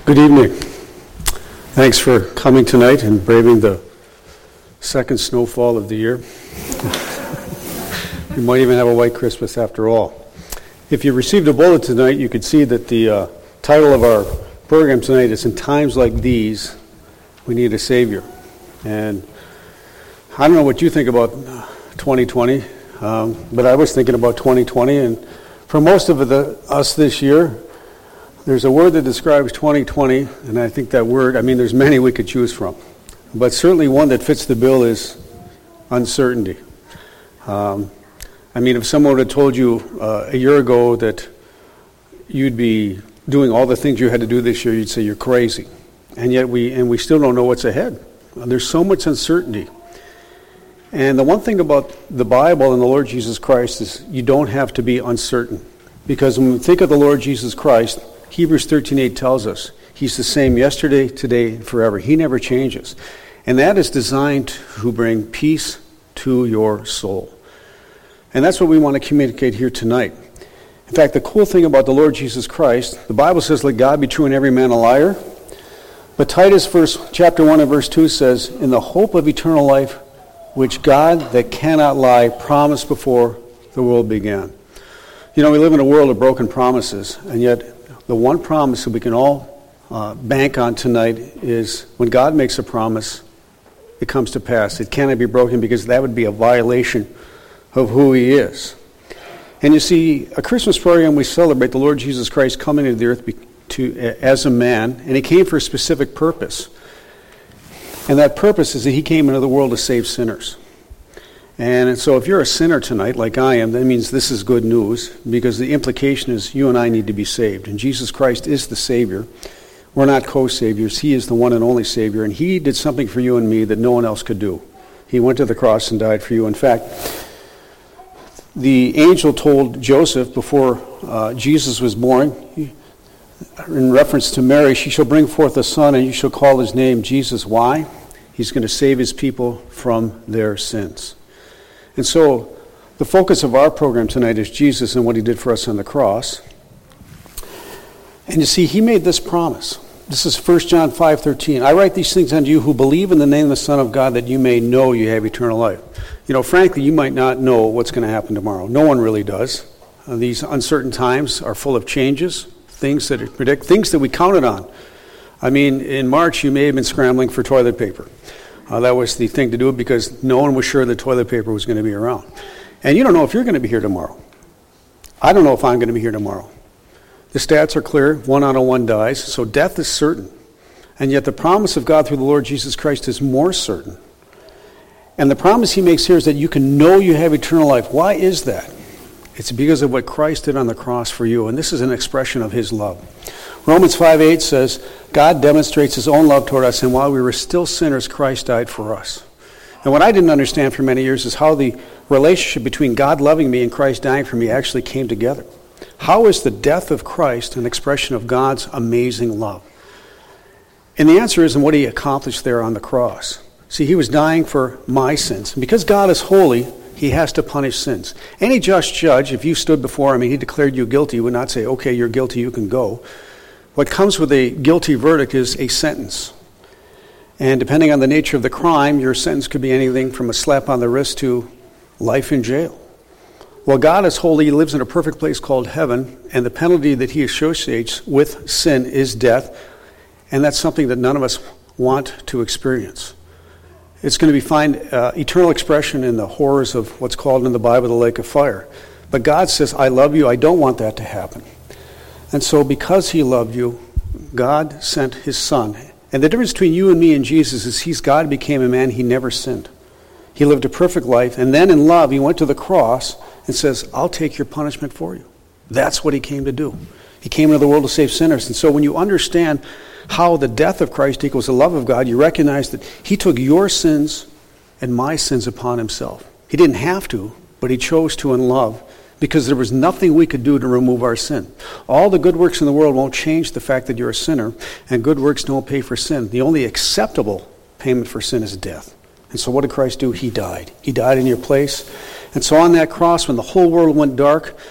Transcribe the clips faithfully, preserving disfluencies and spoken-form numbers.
Good evening. Thanks for coming tonight and braving the second snowfall of the year. We might even have a white Christmas after all. If you received a bulletin tonight, you could see that the uh, title of our program tonight is "In Times Like These, We Need a Savior." And I don't know what you think about twenty twenty, um, but I was thinking about twenty twenty, and for most of the, us this year, there's a word that describes twenty twenty, and I think that word, I mean, there's many we could choose from, but certainly one that fits the bill is uncertainty. Um, I mean, if someone had told you uh, a year ago that you'd be doing all the things you had to do this year, you'd say you're crazy. And yet we, and we still don't know what's ahead. There's so much uncertainty. And the one thing about the Bible and the Lord Jesus Christ is you don't have to be uncertain. Because when we think of the Lord Jesus Christ, Hebrews thirteen eight tells us he's the same yesterday, today, and forever. He never changes. And that is designed to bring peace to your soul. And that's what we want to communicate here tonight. In fact, the cool thing about the Lord Jesus Christ, the Bible says, "Let God be true and every man a liar." But Titus verse, chapter one and verse two says, "In the hope of eternal life, which God that cannot lie promised before the world began." You know, we live in a world of broken promises, and yet the one promise that we can all uh, bank on tonight is when God makes a promise, it comes to pass. It cannot be broken because that would be a violation of who He is. And you see, a Christmas program, we celebrate the Lord Jesus Christ coming into the earth to, as a man, and He came for a specific purpose. And that purpose is that He came into the world to save sinners. And so if you're a sinner tonight, like I am, that means this is good news, because the implication is you and I need to be saved. And Jesus Christ is the Savior. We're not co-saviors. He is the one and only Savior. And He did something for you and me that no one else could do. He went to the cross and died for you. In fact, the angel told Joseph before uh, Jesus was born, in reference to Mary, "She shall bring forth a son, and you shall call his name Jesus." Why? He's going to save His people from their sins. And so the focus of our program tonight is Jesus and what He did for us on the cross. And you see, He made this promise. This is First John five thirteen. "I write these things unto you who believe in the name of the Son of God, that you may know you have eternal life." You know, frankly, you might not know what's going to happen tomorrow. No one really does. Uh, these uncertain times are full of changes, things that predict, things that we counted on. I mean, in March, you may have been scrambling for toilet paper. Uh, that was the thing to do because no one was sure that toilet paper was going to be around. And you don't know if you're going to be here tomorrow. I don't know if I'm going to be here tomorrow. The stats are clear. One out of one dies. So death is certain. And yet the promise of God through the Lord Jesus Christ is more certain. And the promise He makes here is that you can know you have eternal life. Why is that? It's because of what Christ did on the cross for you. And this is an expression of His love. Romans five eight says, "God demonstrates His own love toward us, and while we were still sinners, Christ died for us." And what I didn't understand for many years is how the relationship between God loving me and Christ dying for me actually came together. How is the death of Christ an expression of God's amazing love? And the answer is in what He accomplished there on the cross. See, He was dying for my sins. And because God is holy, He has to punish sins. Any just judge, if you stood before Him and He declared you guilty, would not say, "Okay, you're guilty, you can go." What comes with a guilty verdict is a sentence. And depending on the nature of the crime, your sentence could be anything from a slap on the wrist to life in jail. Well, God is holy. He lives in a perfect place called heaven, and the penalty that He associates with sin is death, and that's something that none of us want to experience. It's going to be find uh, eternal expression in the horrors of what's called in the Bible the lake of fire. But God says, "I love you. I don't want that to happen." And so because He loved you, God sent His Son. And the difference between you and me and Jesus is He's God became a man. He never sinned. He lived a perfect life. And then in love, He went to the cross and says, "I'll take your punishment for you." That's what He came to do. He came into the world to save sinners. And so when you understand how the death of Christ equals the love of God, you recognize that He took your sins and my sins upon Himself. He didn't have to, but He chose to in love, because there was nothing we could do to remove our sin. All the good works in the world won't change the fact that you're a sinner, and good works don't pay for sin. The only acceptable payment for sin is death. And so what did Christ do? He died. He died in your place. And so on that cross, when the whole world went dark,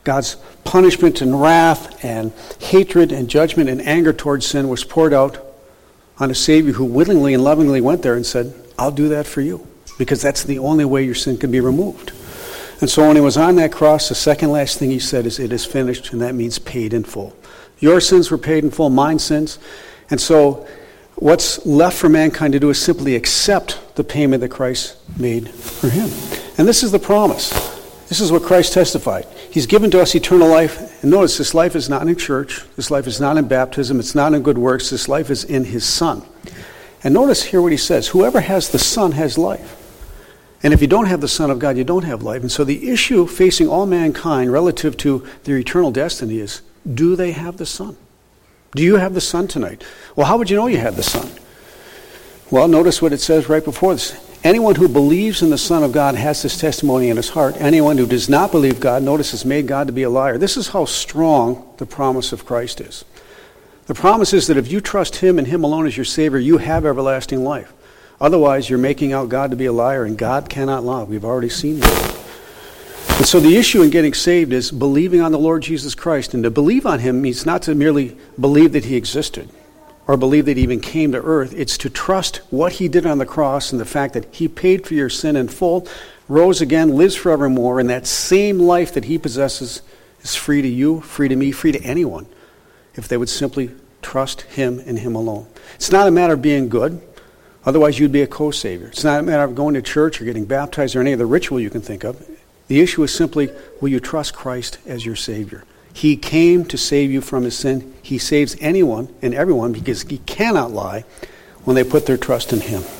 God's punishment and wrath and hatred and judgment and anger towards sin was poured out on a Savior who willingly and lovingly went there and said, I'll do that for you, because that's the only way your sin can be removed. And so when he was on that cross, the second last thing he said is, it is finished, and that means paid in full. Your sins were paid in full, mine sins. And so what's left for mankind to do is simply accept the payment that Christ made for him. And this is the promise. This is what Christ testified. He's given to us eternal life. And notice, this life is not in church. This life is not in baptism. It's not in good works. This life is in his Son. And notice here what he says. Whoever has the Son has life. And if you don't have the Son of God, you don't have life. And so the issue facing all mankind relative to their eternal destiny is, do they have the Son? Do you have the Son tonight? Well, how would you know you had the Son? Well, notice what it says right before this. Anyone who believes in the Son of God has this testimony in his heart. Anyone who does not believe God, notice, has made God to be a liar. This is how strong the promise of Christ is. The promise is that if you trust him and him alone as your Savior, you have everlasting life. Otherwise, you're making out God to be a liar, and God cannot lie. We've already seen that. And so the issue in getting saved is believing on the Lord Jesus Christ. And to believe on him means not to merely believe that he existed or believe that he even came to earth. It's to trust what he did on the cross and the fact that he paid for your sin in full, rose again, lives forevermore, and that same life that he possesses is free to you, free to me, free to anyone, if they would simply trust him and him alone. It's not a matter of being good. Otherwise, you'd be a co-savior. It's not a matter of going to church or getting baptized or any other ritual you can think of. The issue is simply, will you trust Christ as your Savior? He came to save you from his sin. He saves anyone and everyone because he cannot lie when they put their trust in him.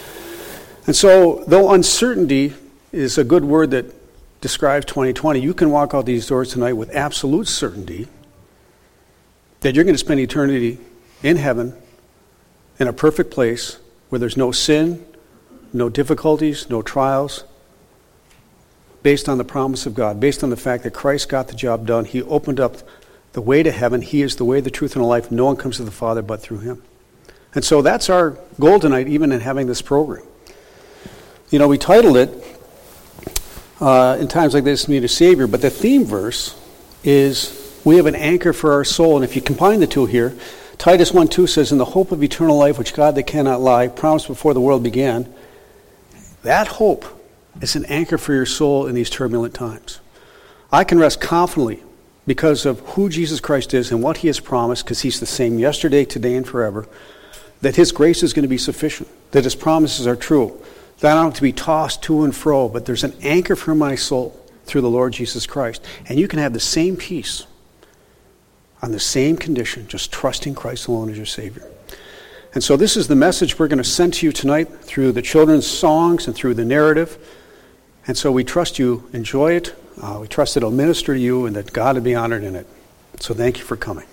And so, though uncertainty is a good word that describes twenty twenty, you can walk out these doors tonight with absolute certainty that you're going to spend eternity in heaven in a perfect place where there's no sin, no difficulties, no trials, based on the promise of God, based on the fact that Christ got the job done. He opened up the way to heaven. He is the way, the truth, and the life. No one comes to the Father but through him. And so that's our goal tonight, even in having this program. You know, we titled it, uh, In Times Like This, Need a Savior, but the theme verse is, we have an anchor for our soul. And if you combine the two here, Titus one two says, in the hope of eternal life, which God that cannot lie, promised before the world began. That hope is an anchor for your soul in these turbulent times. I can rest confidently because of who Jesus Christ is and what he has promised, because he's the same yesterday, today, and forever, that his grace is going to be sufficient, that his promises are true, that I don't have to be tossed to and fro, but there's an anchor for my soul through the Lord Jesus Christ. And you can have the same peace on the same condition, just trusting Christ alone as your Savior. And so this is the message we're going to send to you tonight through the children's songs and through the narrative. And so we trust you enjoy it. Uh, we trust it'll minister to you and that God will be honored in it. So thank you for coming.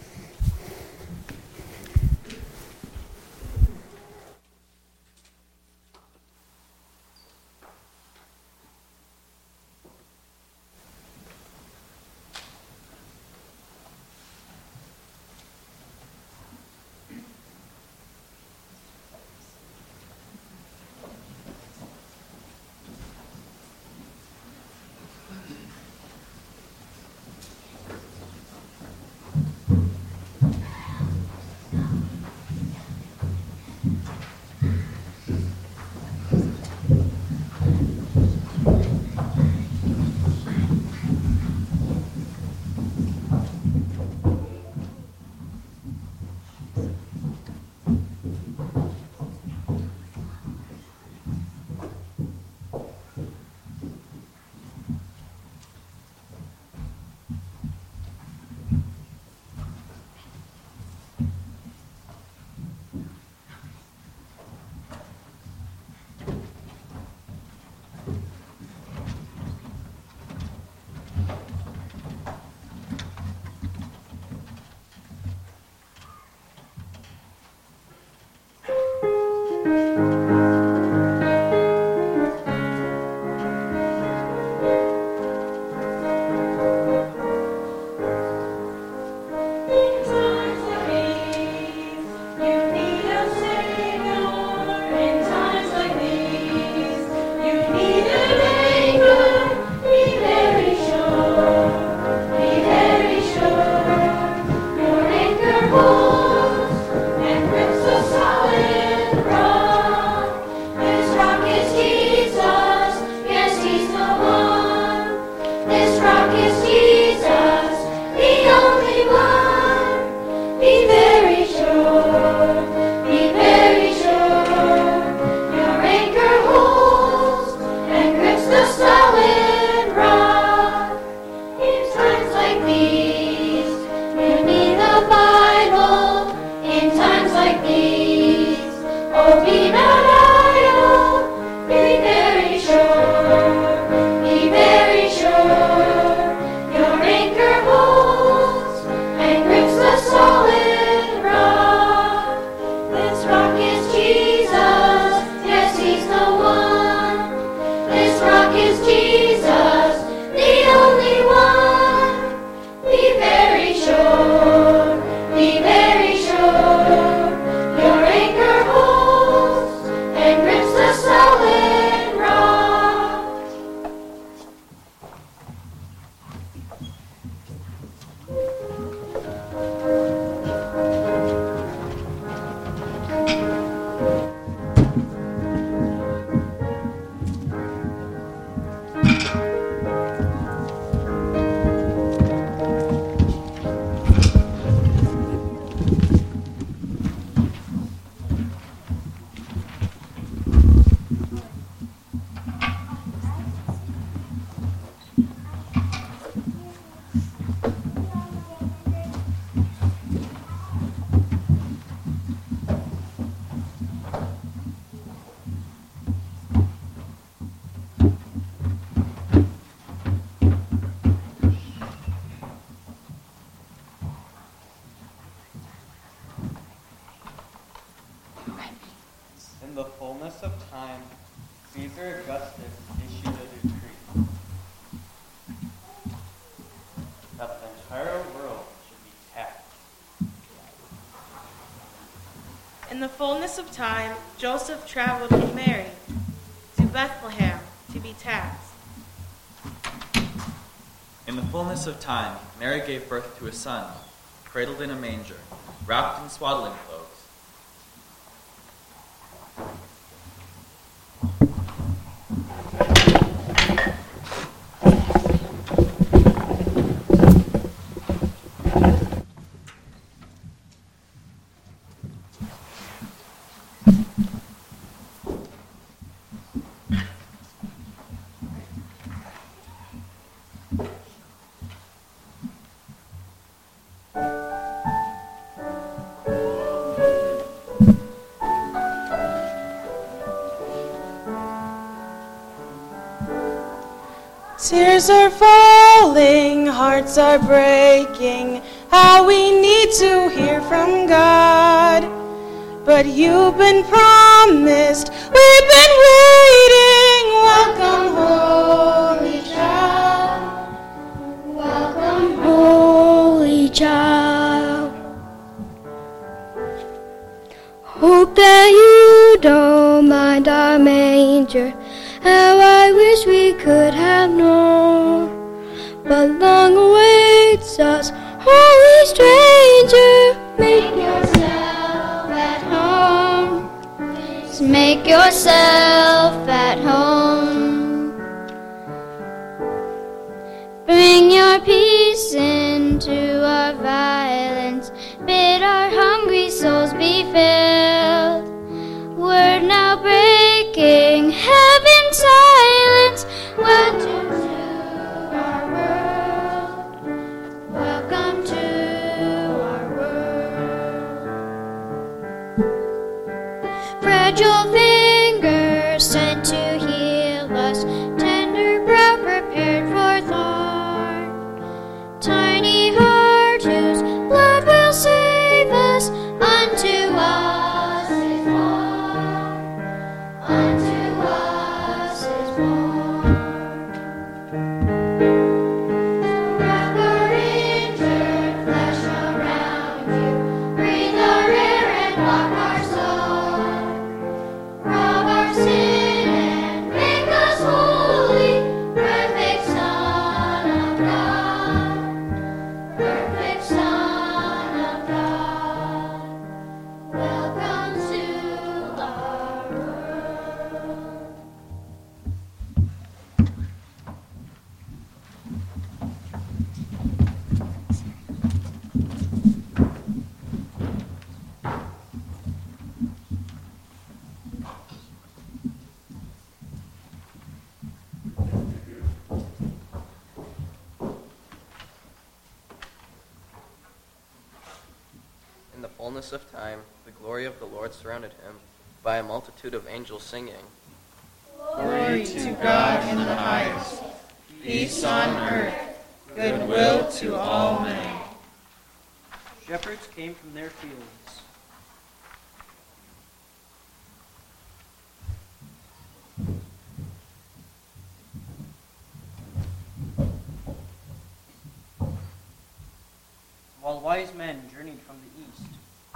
Be Be not idle, be very sure, be very sure. Your anchor holds and grips the solid rock. This rock is Jesus, yes, he's the one. This rock is Jesus, the only one. Be very sure, be very sure. Your anchor holds and grips the solid rock. In the fullness of time, Caesar Augustus issued a decree that the entire world should be taxed. In the fullness of time, Joseph traveled with Mary to Bethlehem to be taxed. In the fullness of time, Mary gave birth to a son, cradled in a manger, wrapped in swaddling clothes. Tears are falling, hearts are breaking, how we need to hear from God. But you've been promised, we've been waiting. Welcome, Holy Child. Welcome, Holy Child. Hope that you don't mind our manger. How I wish we could have known, but long awaits us, holy stranger. Make yourself at home. Just make yourself at home. Bring your peace into our violence. Bid our hungry souls be filled. Word now breaking, heaven silence. Welcome to our world. Welcome to our world. Fragile fingers sent to heal us. Tender brow prepared for thorn. Tiny heart whose blood will save us. Unto us is born. Unto us is born. Wrap our injured flesh around you. Breathe our air and walk our soul. Rob our sin and make us holy. Perfect Son of God. Perfect Son of God. Welcome to our world. In the fullness of time, the glory of the Lord surrounded him, by a multitude of angels singing, Glory to God in the highest, peace on earth, goodwill to all men. Shepherds came from their fields. While wise men journeyed from the east.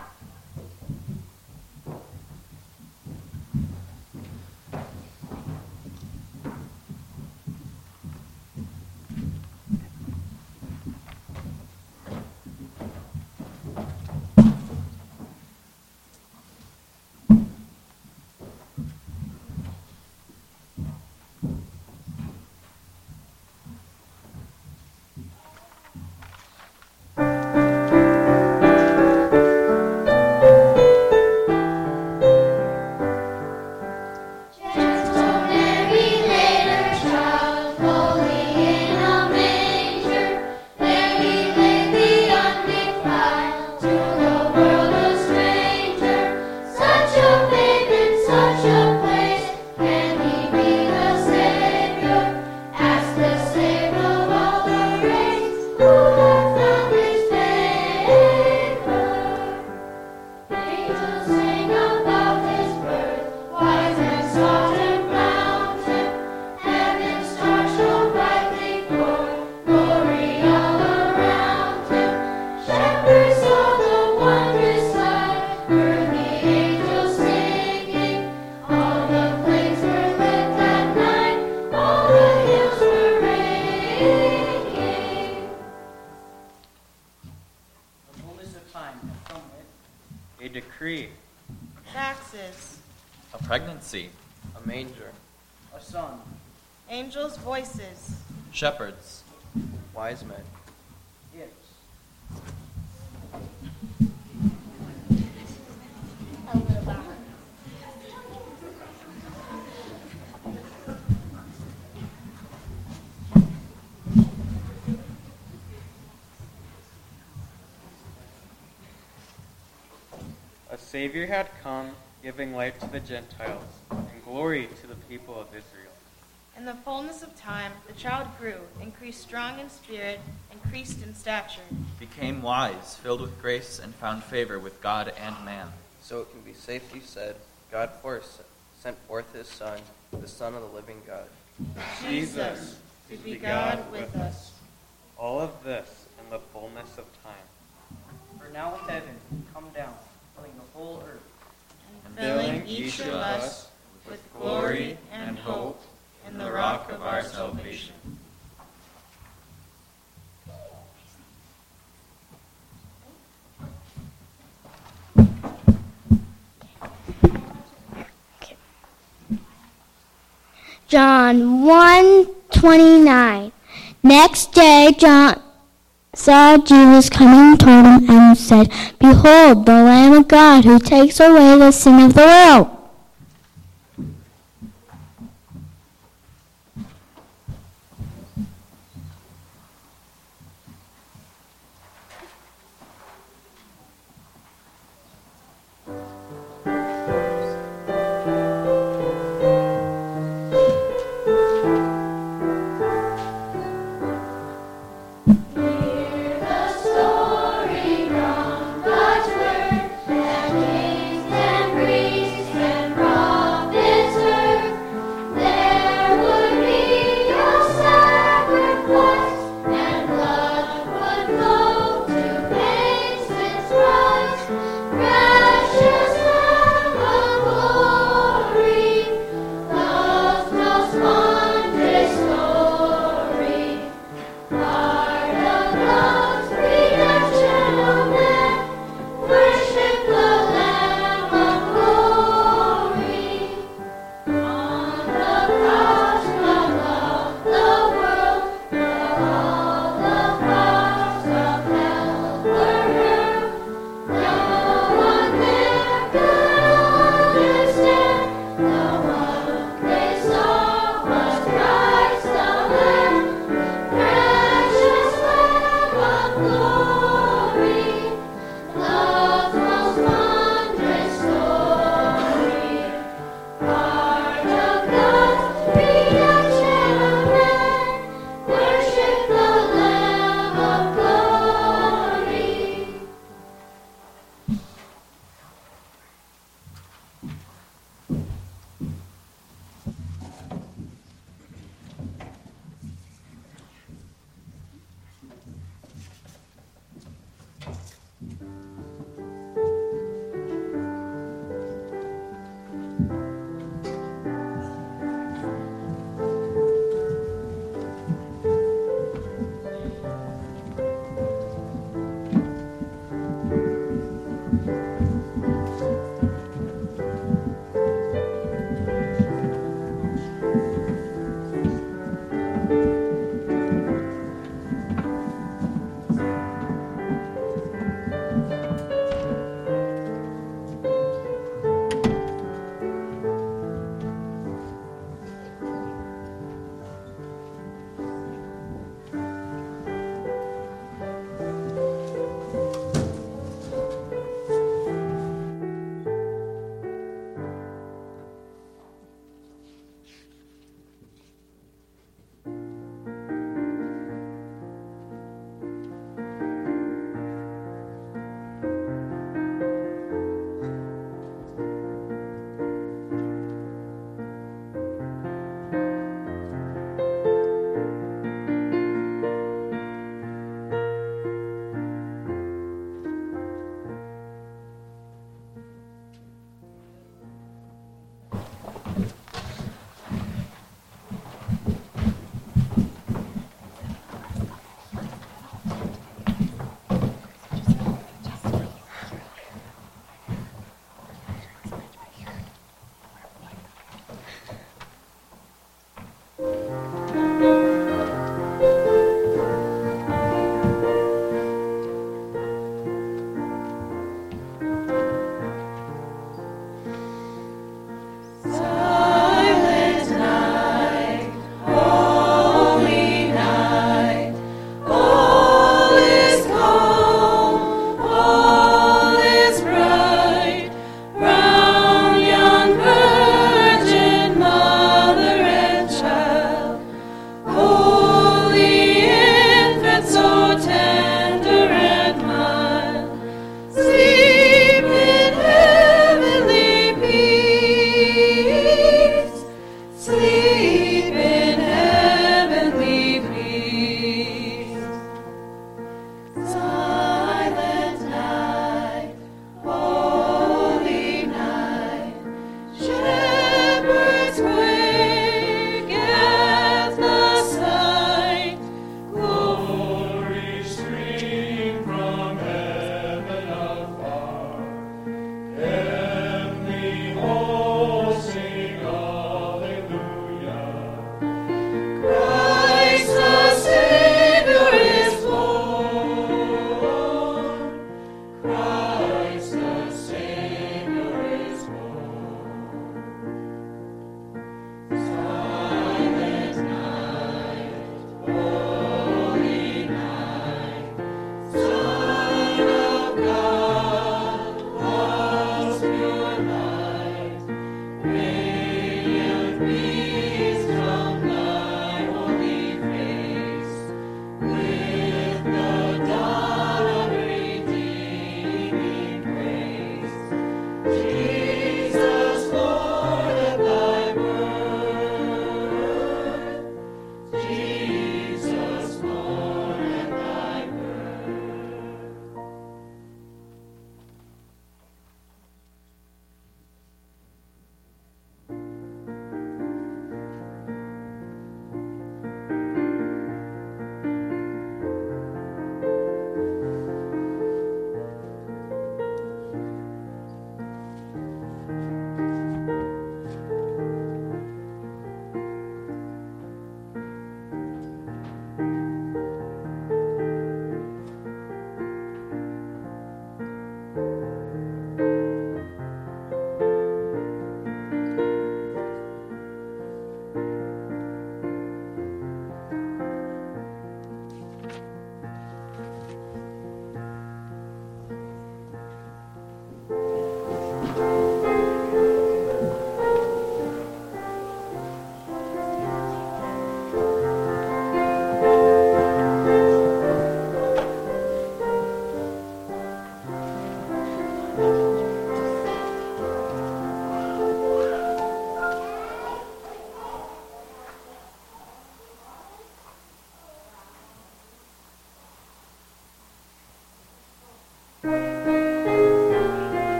A decree. Taxes. A pregnancy. a manger, A son. Angels' voices. Shepherds. wise men, Gifts. A Savior had come, giving light to the Gentiles, and glory to the people of Israel. In the fullness of time, the child grew, increased strong in spirit, increased in stature. Became wise, filled with grace, and found favor with God and man. so it can be safely said, God forth sent forth his Son, the Son of the living God. Jesus, to be God with us. All of this in the fullness of time. For now with heaven come down, filling the whole earth. And filling each of us with glory and hope in the rock of our salvation. John one twenty-nine. Next day John saw Jesus coming toward him and said, Behold, the Lamb of God who takes away the sin of the world. Hear the story from God's word, and kings and priests and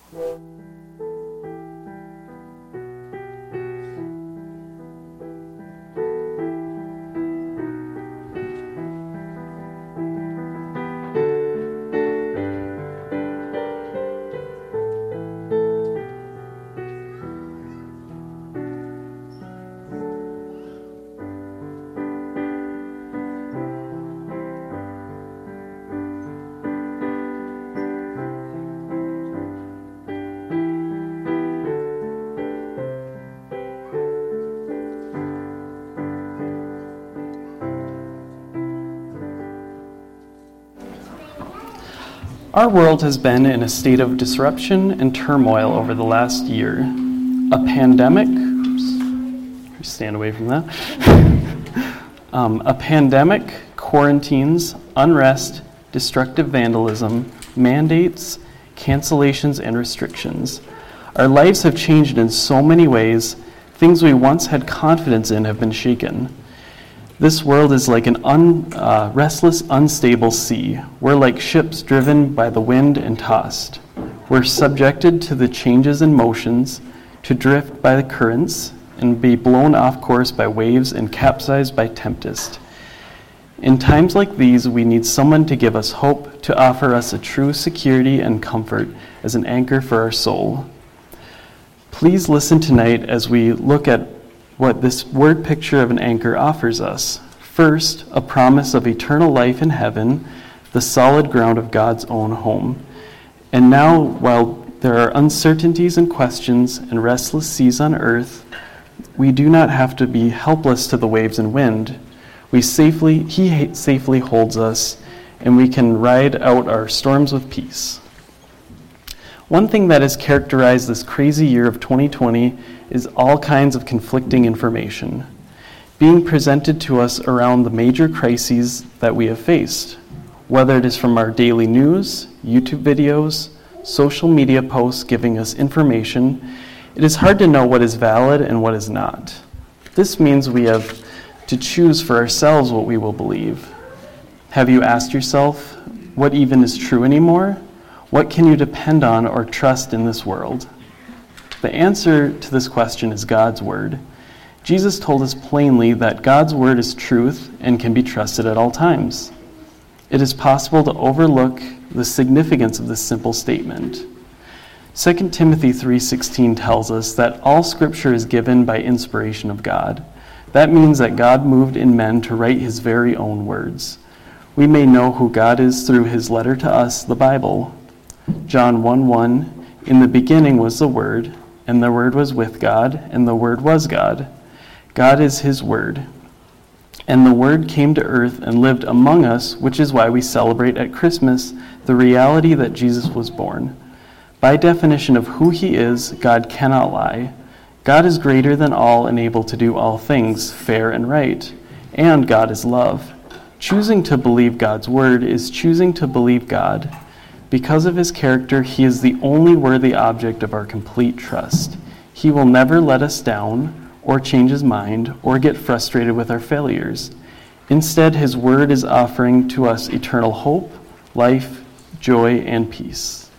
Our world has been in a state of disruption and turmoil over the last year. A pandemic, oops, stand away from that. um, a pandemic, quarantines, unrest, destructive vandalism, mandates, cancellations, and restrictions. Our lives have changed in so many ways. Things we once had confidence in have been shaken. This world is like an un, uh, restless, unstable sea. We're like ships driven by the wind and tossed. We're subjected to the changes in motions, to drift by the currents, and be blown off course by waves and capsized by tempest. In times like these, we need someone to give us hope, to offer us a true security and comfort as an anchor for our soul. Please listen tonight as we look at what this word picture of an anchor offers us. First, a promise of eternal life in heaven, the solid ground of God's own home. And now, while there are uncertainties and questions and restless seas on earth, we do not have to be helpless to the waves and wind. We safely, He safely holds us, and we can ride out our storms with peace. One thing that has characterized this crazy year of twenty twenty is all kinds of conflicting information being presented to us around the major crises that we have faced, whether it is from our daily news, YouTube videos, social media posts giving us information. It is hard to know what is valid and what is not. This means we have to choose for ourselves what we will believe. Have you asked yourself, what even is true anymore? What can you depend on or trust in this world? The answer to this question is God's Word. Jesus told us plainly that God's Word is truth and can be trusted at all times. It is possible to overlook the significance of this simple statement. Second Timothy three sixteen tells us that all Scripture is given by inspiration of God. That means that God moved in men to write His very own words. We may know who God is through His letter to us, the Bible. John one one, in the beginning was the Word, and the Word was with God, and the Word was God. God is His Word. And the Word came to earth and lived among us, which is why we celebrate at Christmas the reality that Jesus was born. By definition of who He is, God cannot lie. God is greater than all and able to do all things, fair and right. And God is love. Choosing to believe God's Word is choosing to believe God. Because of His character, He is the only worthy object of our complete trust. He will never let us down, or change His mind, or get frustrated with our failures. Instead, His Word is offering to us eternal hope, life, joy, and peace.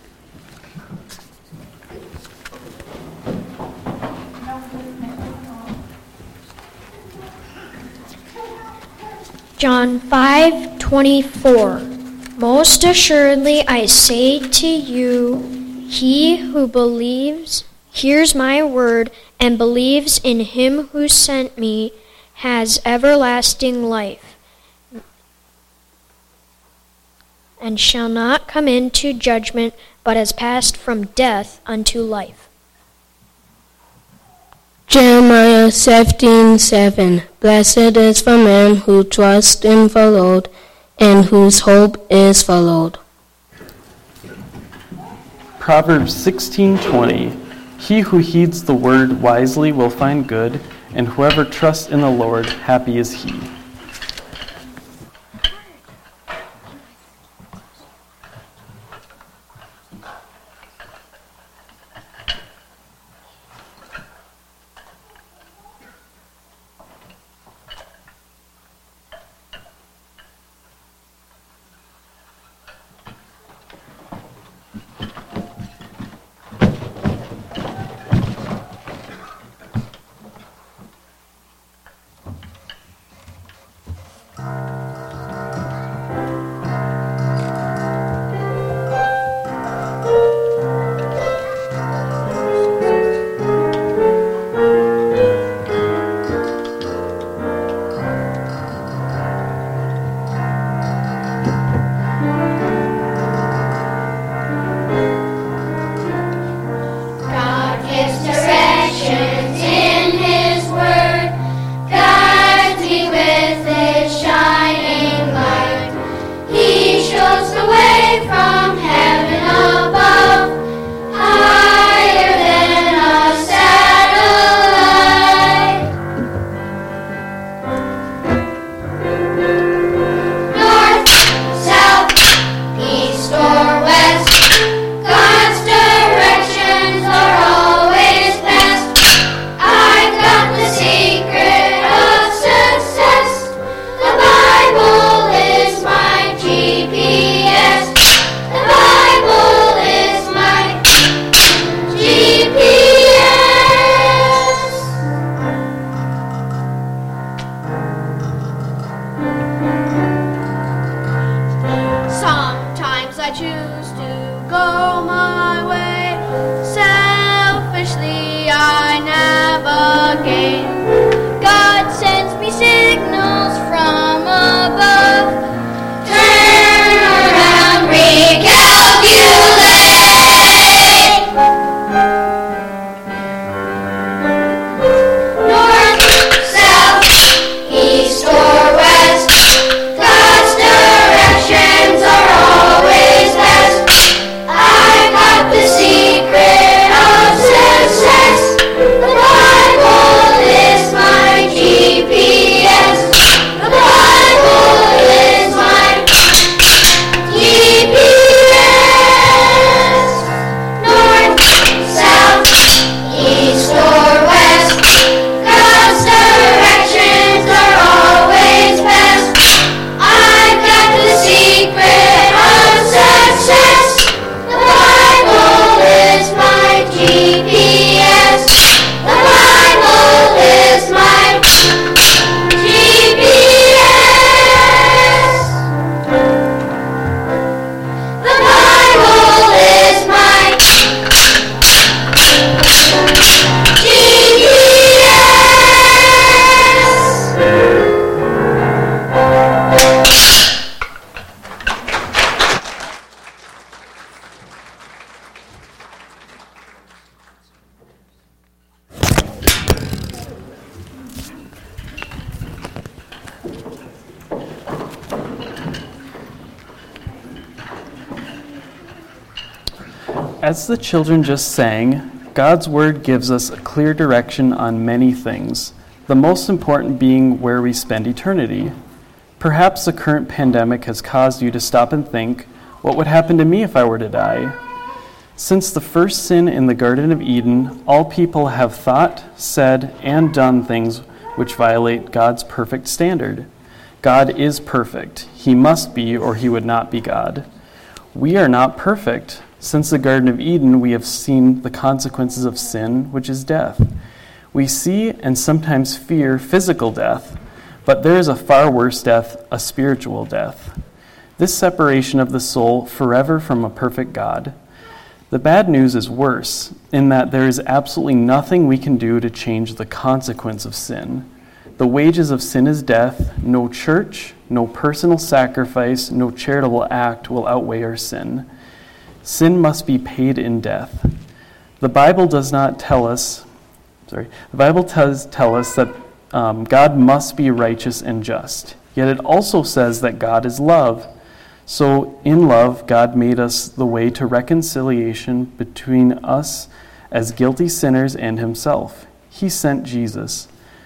John five twenty-four. Most assuredly I say to you, he who believes, hears my word, and believes in Him who sent me, has everlasting life, and shall not come into judgment, but has passed from death unto life. Jeremiah seventeen seven. Blessed is the man who trusts in the Lord, and whose hope is the Lord. Proverbs sixteen twenty. He who heeds the word wisely will find good, and whoever trusts in the Lord, happy is he. go my way. Selfishly I navigate. God sends me signals from above. Turn around, recalculate. North, south, east or west, God's directions are always best. I've got the secret of success. The Bible is my G P S. The Bible is my G P S. North, south, east or west, God's directions are always best. I've got the secret of success. The Bible is my G P S. The Bible is my G P S. The Bible is my G P S. As the children just sang, God's Word gives us a clear direction on many things, the most important being where we spend eternity. Perhaps the current pandemic has caused you to stop and think, what would happen to me if I were to die? Since the first sin in the Garden of Eden, all people have thought, said, and done things which violate God's perfect standard. God is perfect. He must be, or he would not be God. We are not perfect. Since the Garden of Eden, we have seen the consequences of sin, which is death. We see and sometimes fear physical death, but there is a far worse death, a spiritual death. This separation of the soul forever from a perfect God. The bad news is worse, in that there is absolutely nothing we can do to change the consequence of sin. The wages of sin is death. No church, no personal sacrifice, no charitable act will outweigh our sin. Sin must be paid in death. The Bible does not tell us, sorry, the Bible does tell us that um, God must be righteous and just. Yet it also says that God is love. So in love, God made us the way to reconciliation between us as guilty sinners and himself. He sent Jesus.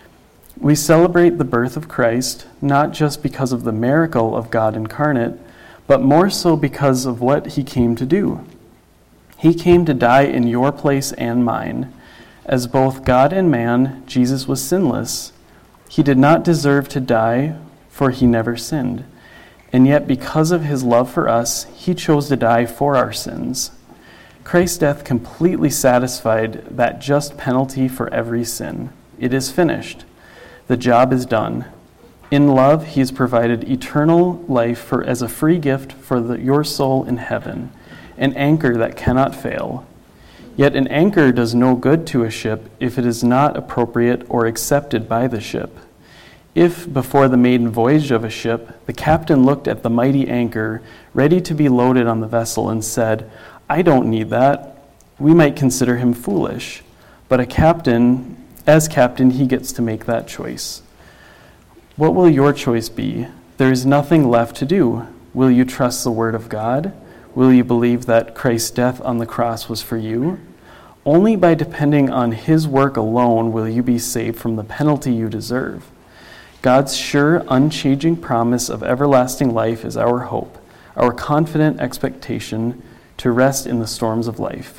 We celebrate the birth of Christ, not just because of the miracle of God incarnate, but more so because of what he came to do. He came to die in your place and mine. As both God and man, Jesus was sinless. He did not deserve to die, for he never sinned. And yet, because of his love for us, he chose to die for our sins. Christ's death completely satisfied that just penalty for every sin. It is finished. The job is done. In love, he has provided eternal life for, as a free gift for the, your soul in heaven, an anchor that cannot fail. Yet an anchor does no good to a ship if it is not appropriate or accepted by the ship. If, before the maiden voyage of a ship, the captain looked at the mighty anchor, ready to be loaded on the vessel, and said, "I don't need that," we might consider him foolish. But a captain, as captain, he gets to make that choice. What will your choice be? There is nothing left to do. Will you trust the word of God? Will you believe that Christ's death on the cross was for you? Only by depending on his work alone will you be saved from the penalty you deserve. God's sure, unchanging promise of everlasting life is our hope, our confident expectation to rest in the storms of life.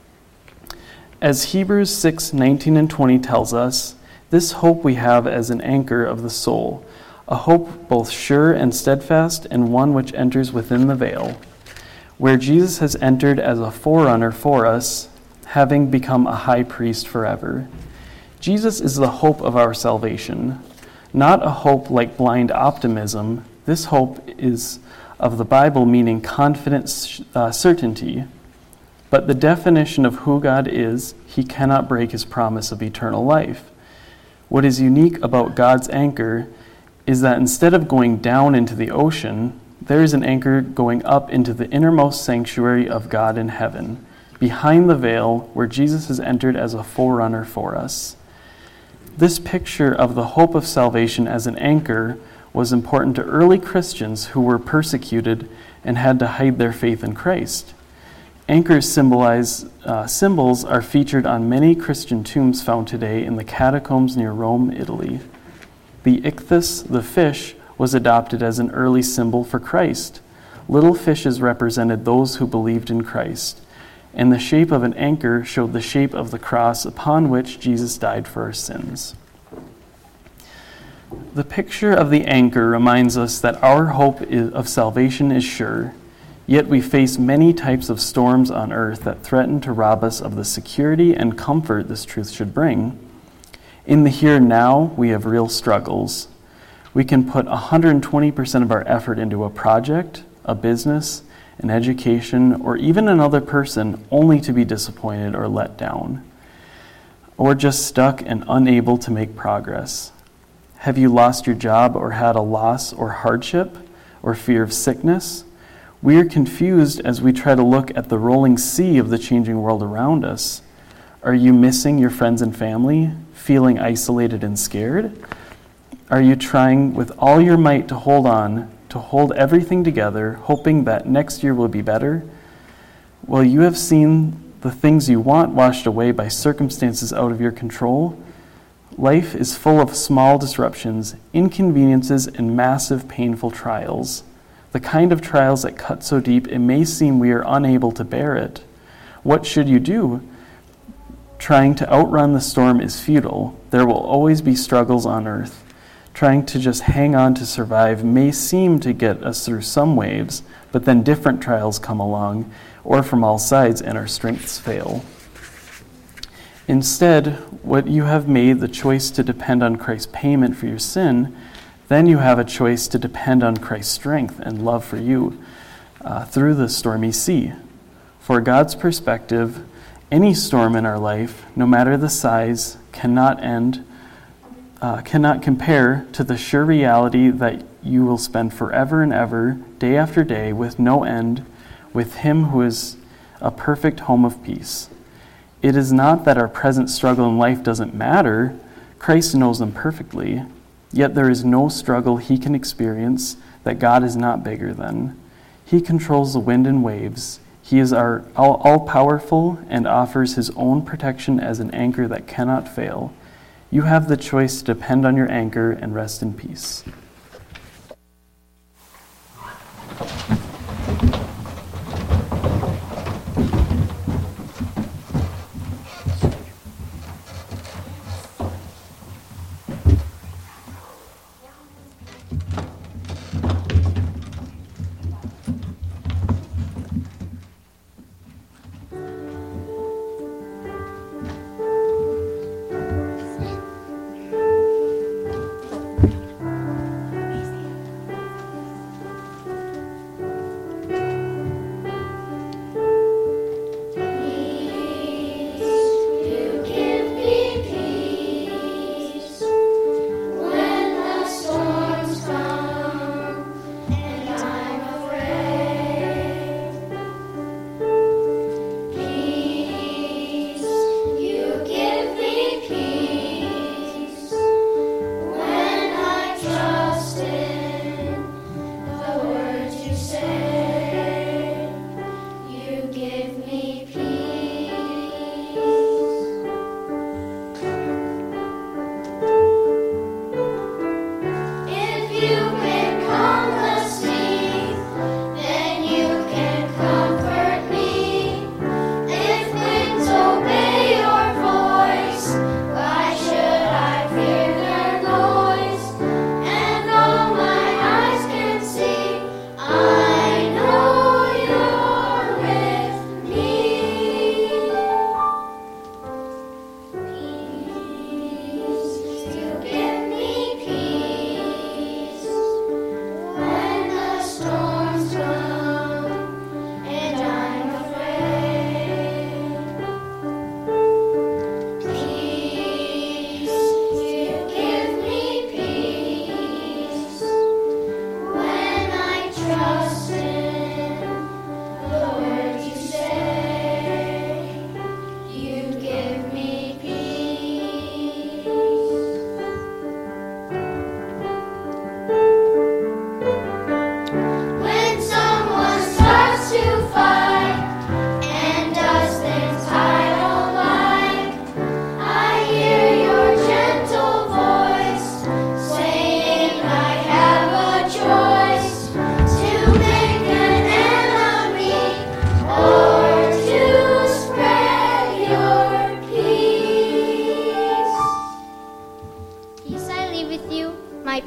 As Hebrews six nineteen and twenty tells us, this hope we have as an anchor of the soul, a hope both sure and steadfast, and one which enters within the veil, where Jesus has entered as a forerunner for us, having become a high priest forever. Jesus is the hope of our salvation, not a hope like blind optimism. This hope is of the Bible, meaning confident uh, certainty. But the definition of who God is, he cannot break his promise of eternal life. What is unique about God's anchor is that instead of going down into the ocean, there is an anchor going up into the innermost sanctuary of God in heaven, behind the veil where Jesus has entered as a forerunner for us. This picture of the hope of salvation as an anchor was important to early Christians who were persecuted and had to hide their faith in Christ. Anchors symbolize, uh, symbols are featured on many Christian tombs found today in the catacombs near Rome, Italy. The ichthys, the fish, was adopted as an early symbol for Christ. Little fishes represented those who believed in Christ, and the shape of an anchor showed the shape of the cross upon which Jesus died for our sins. The picture of the anchor reminds us that our hope of salvation is sure, yet we face many types of storms on earth that threaten to rob us of the security and comfort this truth should bring. In the here and now, we have real struggles. We can put one hundred twenty percent of our effort into a project, a business, an education, or even another person only to be disappointed or let down, or just stuck and unable to make progress. Have you lost your job or had a loss or hardship or fear of sickness? We are confused as we try to look at the rolling sea of the changing world around us. Are you missing your friends and family, feeling isolated and scared? Are you trying with all your might to hold on, to hold everything together, hoping that next year will be better? Well, you have seen the things you want washed away by circumstances out of your control. Life is full of small disruptions, inconveniences, and massive painful trials. The kind of trials that cut so deep it may seem we are unable to bear it. What should you do? Trying to outrun the storm is futile. There will always be struggles on earth. Trying to just hang on to survive may seem to get us through some waves, but then different trials come along, or from all sides, and our strengths fail. Instead, what you have made the choice to depend on Christ's payment for your sin, then you have a choice to depend on Christ's strength and love for you uh, through the stormy sea. For God's perspective, any storm in our life, no matter the size, cannot end, uh, cannot compare to the sure reality that you will spend forever and ever, day after day, with no end, with Him who is a perfect home of peace. It is not that our present struggle in life doesn't matter. Christ knows them perfectly. Yet there is no struggle He can experience that God is not bigger than. He controls the wind and waves. He is our all-powerful and offers His own protection as an anchor that cannot fail. You have the choice to depend on your anchor and rest in peace.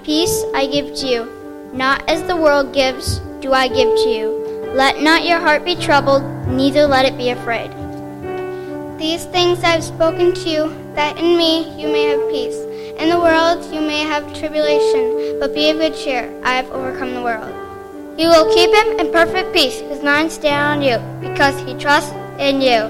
Peace I give to you, not as the world gives, do I give to you. Let not your heart be troubled, neither let it be afraid. These things I have spoken to you, that in me you may have peace. In the world you may have tribulation, but be of good cheer, I have overcome the world. You will keep him in perfect peace, whose mind stay on you, because he trusts in you.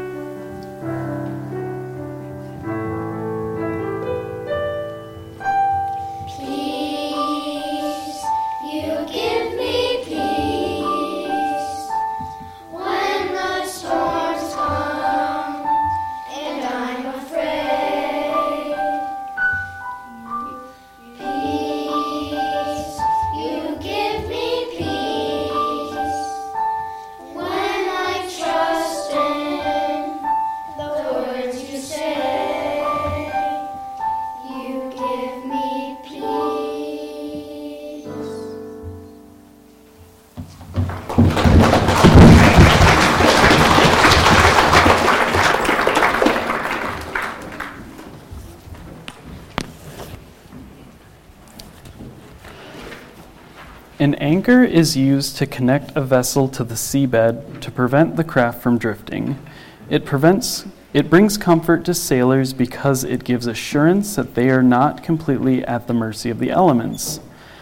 An anchor is used to connect a vessel to the seabed to prevent the craft from drifting. It prevents it brings comfort to sailors because it gives assurance that they are not completely at the mercy of the elements.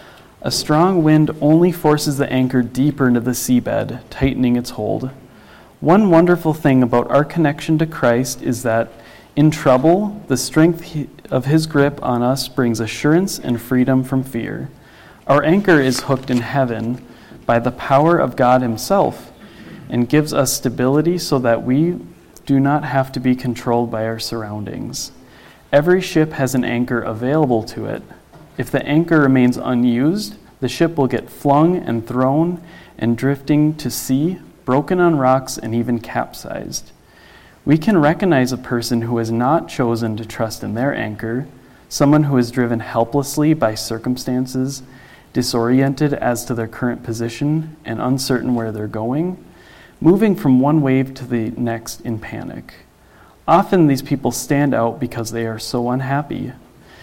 A strong wind only forces the anchor deeper into the seabed, tightening its hold. One wonderful thing about our connection to Christ is that in trouble, the strength of his grip on us brings assurance and freedom from fear. Our anchor is hooked in heaven by the power of God himself and gives us stability so that we do not have to be controlled by our surroundings. Every ship has an anchor available to it. If the anchor remains unused, the ship will get flung and thrown and drifting to sea, broken on rocks, and even capsized. We can recognize a person who has not chosen to trust in their anchor, someone who is driven helplessly by circumstances, disoriented as to their current position, and uncertain where they're going, moving from one wave to the next in panic. Often these people stand out because they are so unhappy.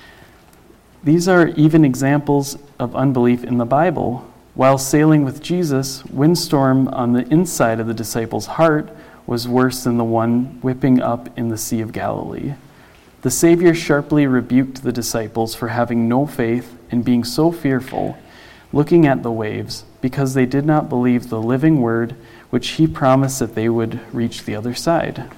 These are even examples of unbelief in the Bible. While sailing with Jesus, windstorm on the inside of the disciples' heart was worse than the one whipping up in the Sea of Galilee. The Savior sharply rebuked the disciples for having no faith and being so fearful, looking at the waves, because they did not believe the living word which he promised that they would reach the other side.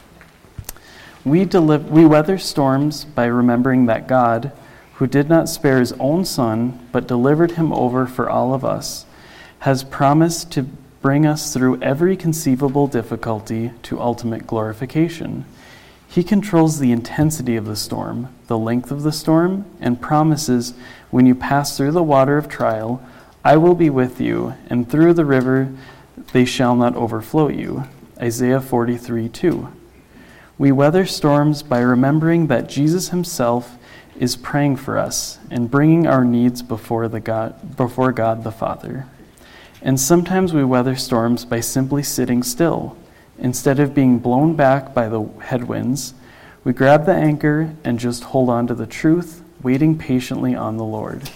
We, deliver, we weather storms by remembering that God, who did not spare his own Son, but delivered him over for all of us, has promised to bring us through every conceivable difficulty to ultimate glorification. He controls the intensity of the storm, the length of the storm, and promises, when you pass through the water of trial, I will be with you, and through the river they shall not overflow you. Isaiah forty-three two. We weather storms by remembering that Jesus himself is praying for us and bringing our needs before, the God, before God the Father. And sometimes we weather storms by simply sitting still. Instead of being blown back by the headwinds, we grab the anchor and just hold on to the truth, waiting patiently on the Lord.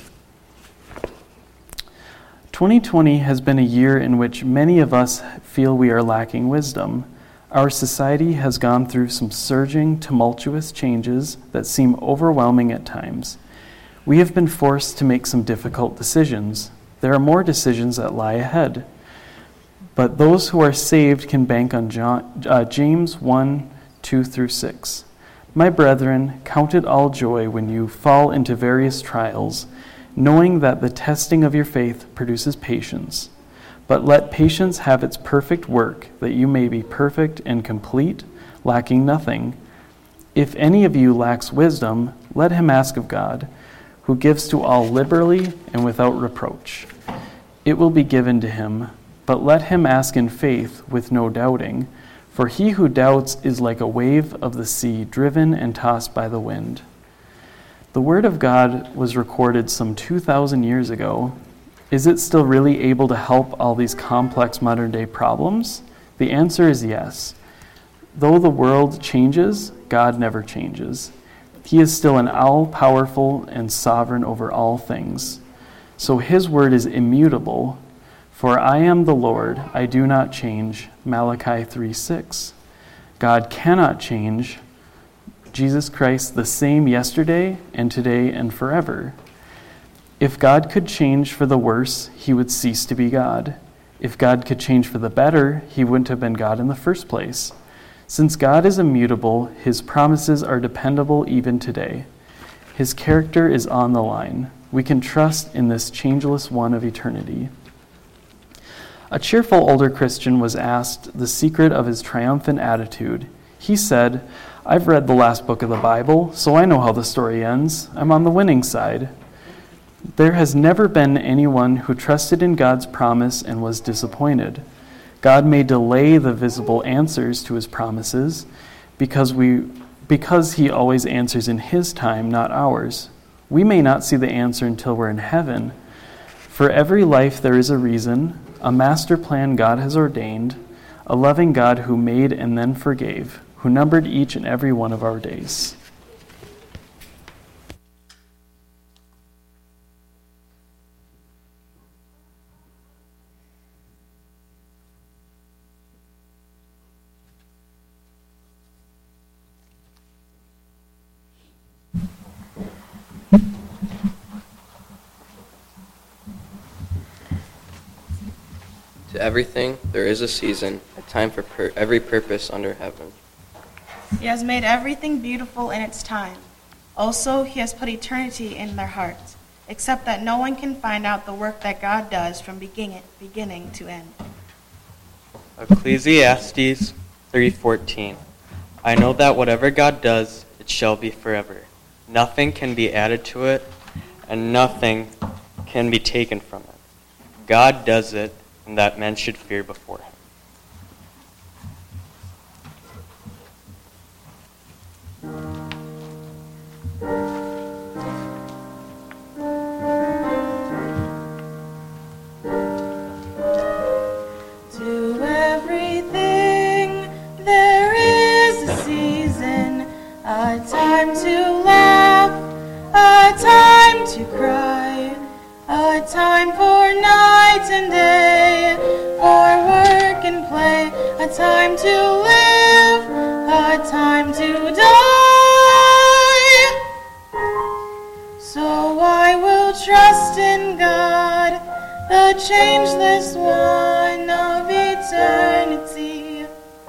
twenty twenty has been a year in which many of us feel we are lacking wisdom. Our society has gone through some surging, tumultuous changes that seem overwhelming at times. We have been forced to make some difficult decisions. There are more decisions that lie ahead. But those who are saved can bank on John, uh, James one, two through six. My brethren, count it all joy when you fall into various trials, knowing that the testing of your faith produces patience. But let patience have its perfect work, that you may be perfect and complete, lacking nothing. If any of you lacks wisdom, let him ask of God, who gives to all liberally and without reproach. It will be given to him. But let him ask in faith with no doubting, for he who doubts is like a wave of the sea driven and tossed by the wind. The word of God was recorded some two thousand years ago. Is it still really able to help all these complex modern day problems? The answer is yes. Though the world changes, God never changes. He is still an all-powerful and sovereign over all things. So his word is immutable. For I am the Lord, I do not change. Malachi three six. God cannot change. Jesus Christ the same yesterday and today and forever. If God could change for the worse, he would cease to be God. If God could change for the better, he wouldn't have been God in the first place. Since God is immutable, his promises are dependable even today. His character is on the line. We can trust in this changeless one of eternity. A cheerful older Christian was asked the secret of his triumphant attitude. He said, "I've read the last book of the Bible, so I know how the story ends. I'm on the winning side." There has never been anyone who trusted in God's promise and was disappointed. God may delay the visible answers to his promises because we because he always answers in his time, not ours. We may not see the answer until we're in heaven. For every life there is a reason, a master plan God has ordained, a loving God who made and then forgave, who numbered each and every one of our days. To everything there is a season, a time for per- every purpose under heaven. He has made everything beautiful in its time. Also, he has put eternity in their hearts, except that no one can find out the work that God does from beginning, beginning to end. Ecclesiastes three fourteen. I know that whatever God does, it shall be forever. Nothing can be added to it, and nothing can be taken from it. God does it, and that men should fear before him. To everything there is a season, a time to laugh, a time to cry, a time for night and day, for work and play, a time to live, a time to die. So I will trust in God, the changeless one of eternity.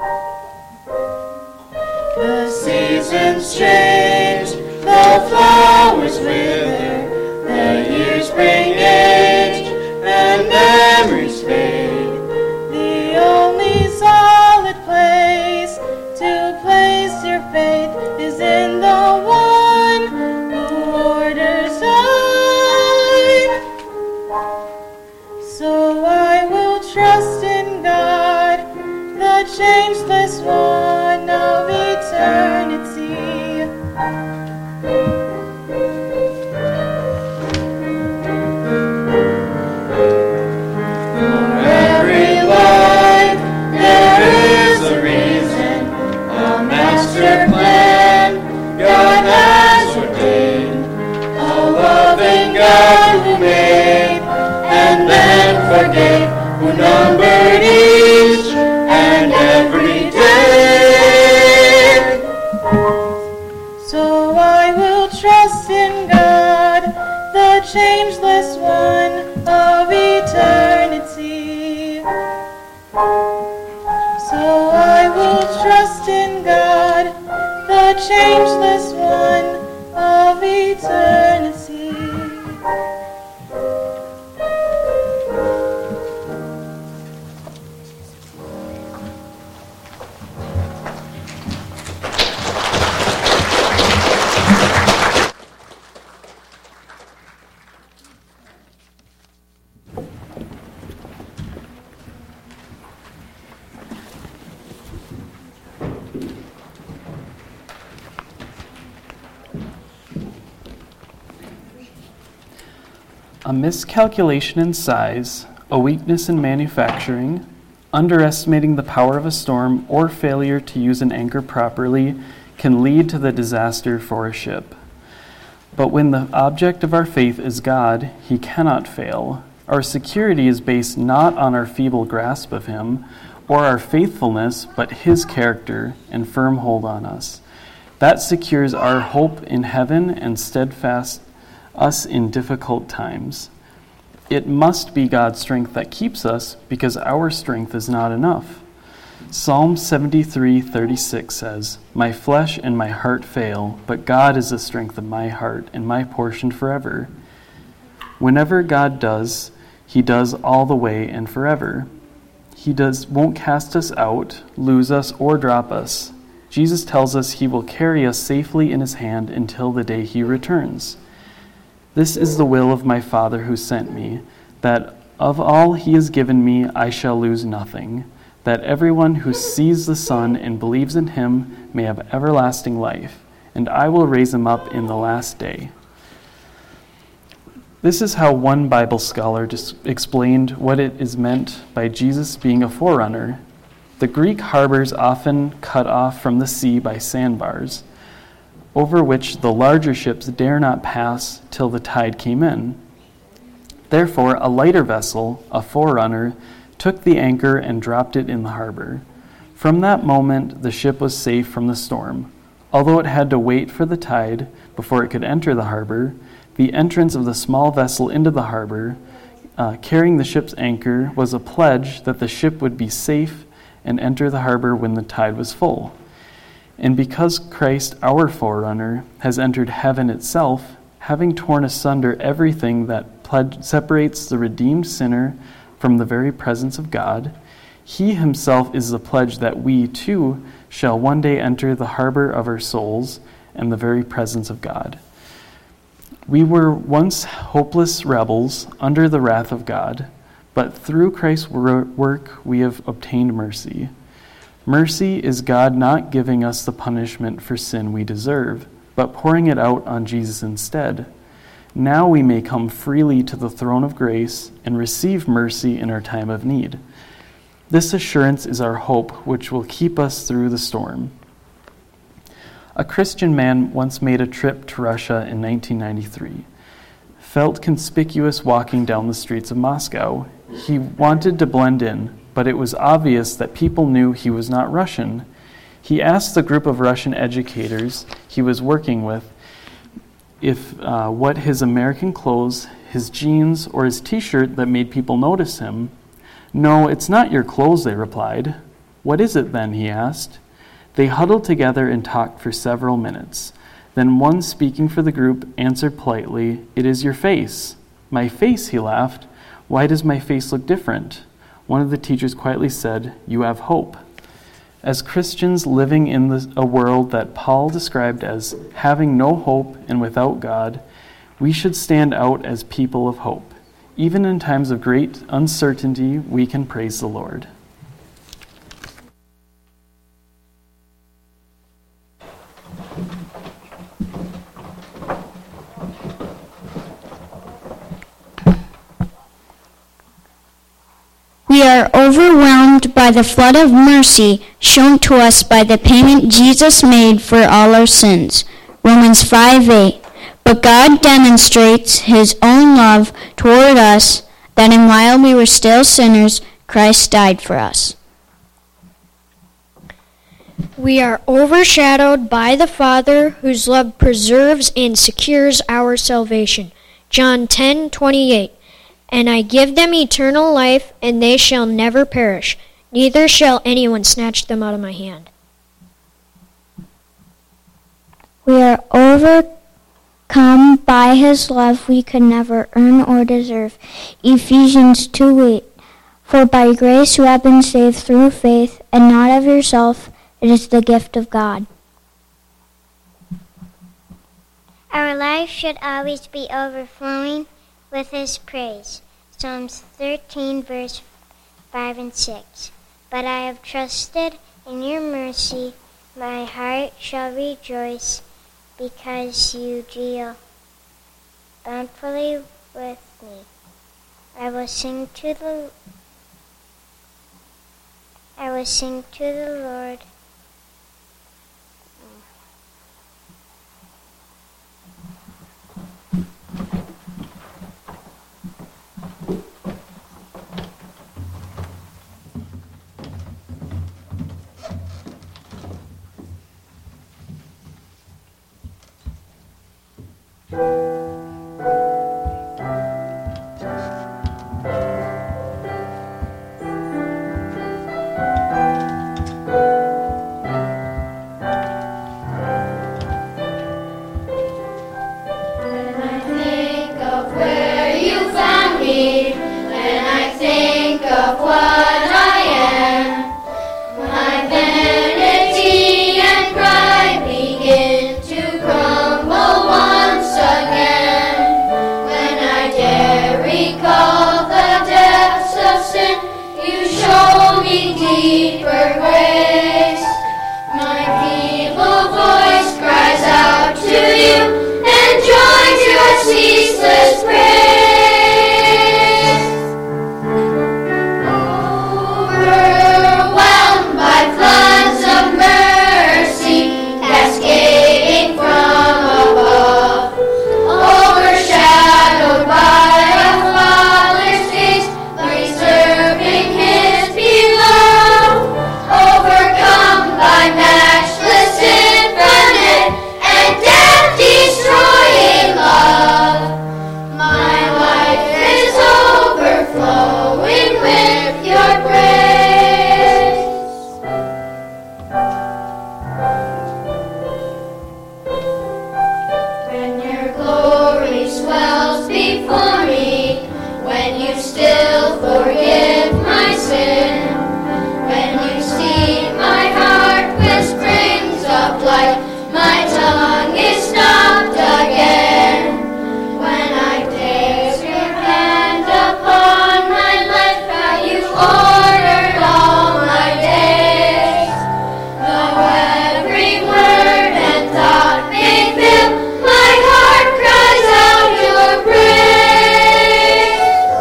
The seasons change, the flowers wither, the years bring age, and memories fade. The only solid place to place your faith is in the one who orders time. So I will trust in God, the changeless one of eternity. God who made and then forgave, who numbered each and every day. So I will trust in God, the changeless one of eternity. So I will trust in God, the changeless one of eternity. A miscalculation in size, a weakness in manufacturing, underestimating the power of a storm, or failure to use an anchor properly can lead to the disaster for a ship. But when the object of our faith is God, he cannot fail. Our security is based not on our feeble grasp of him or our faithfulness, but his character and firm hold on us. That secures our hope in heaven and steadfast us in difficult times. It must be God's strength that keeps us, because our strength is not enough. Psalm seventy-three thirty-six says, "My flesh and my heart fail, but God is the strength of my heart and my portion forever." Whenever God does, he does all the way and forever. He does won't cast us out, lose us, or drop us. Jesus tells us he will carry us safely in his hand until the day he returns. This is the will of my Father who sent me, that of all he has given me I shall lose nothing, that everyone who sees the Son and believes in him may have everlasting life, and I will raise him up in the last day. This is how one Bible scholar just explained what it is meant by Jesus being a forerunner. The Greek harbors often cut off from the sea by sandbars, over which the larger ships dare not pass till the tide came in. Therefore, a lighter vessel, a forerunner, took the anchor and dropped it in the harbor. From that moment, the ship was safe from the storm. Although it had to wait for the tide before it could enter the harbor, the entrance of the small vessel into the harbor, uh, carrying the ship's anchor, was a pledge that the ship would be safe and enter the harbor when the tide was full. And because Christ, our forerunner, has entered heaven itself, having torn asunder everything that pledge, separates the redeemed sinner from the very presence of God, he himself is the pledge that we, too, shall one day enter the harbor of our souls and the very presence of God. We were once hopeless rebels under the wrath of God, but through Christ's work we have obtained mercy. Mercy is God not giving us the punishment for sin we deserve, but pouring it out on Jesus instead. Now we may come freely to the throne of grace and receive mercy in our time of need. This assurance is our hope, which will keep us through the storm. A Christian man once made a trip to Russia in nineteen ninety-three. Felt conspicuous walking down the streets of Moscow. He wanted to blend in, but it was obvious that people knew he was not Russian. He asked the group of Russian educators he was working with if uh, what his American clothes, his jeans, or his t-shirt that made people notice him. "No, it's not your clothes," they replied. "What is it then?" he asked. They huddled together and talked for several minutes. Then one, speaking for the group, answered politely, "It is your face." "My face?" he laughed. "Why does my face look different?" One of the teachers quietly said, "You have hope." As Christians living in the, a world that Paul described as having no hope and without God, we should stand out as people of hope. Even in times of great uncertainty, we can praise the Lord. We are overwhelmed by the flood of mercy shown to us by the payment Jesus made for all our sins. Romans five eight. But God demonstrates his own love toward us, that in while we were still sinners, Christ died for us. We are overshadowed by the Father, whose love preserves and secures our salvation. John ten twenty-eight. And I give them eternal life, and they shall never perish, neither shall anyone snatch them out of my hand. We are overcome by his love we could never earn or deserve. Ephesians two eight. For by grace you have been saved through faith, and not of yourself, it is the gift of God. Our life should always be overflowing with his praise. Psalms thirteen, verse five and six. But I have trusted in your mercy. My heart shall rejoice because you deal bountifully with me. I will sing to the I will sing to the Lord. ceaseless praise. Overwhelmed by floods of mercy, cascading from above, overshadowed by a Father's face, preserving His beloved, overcome by matchless, infinite, and death-destroying love. My life is overflowing with your praise. When your glory swells before me, when you still forgive my sin, when you see my heart with springs of life, my tongue is stopped again. When I place your hand upon my life, how you ordered all my days, though every word and thought may fail, my heart cries out your praise.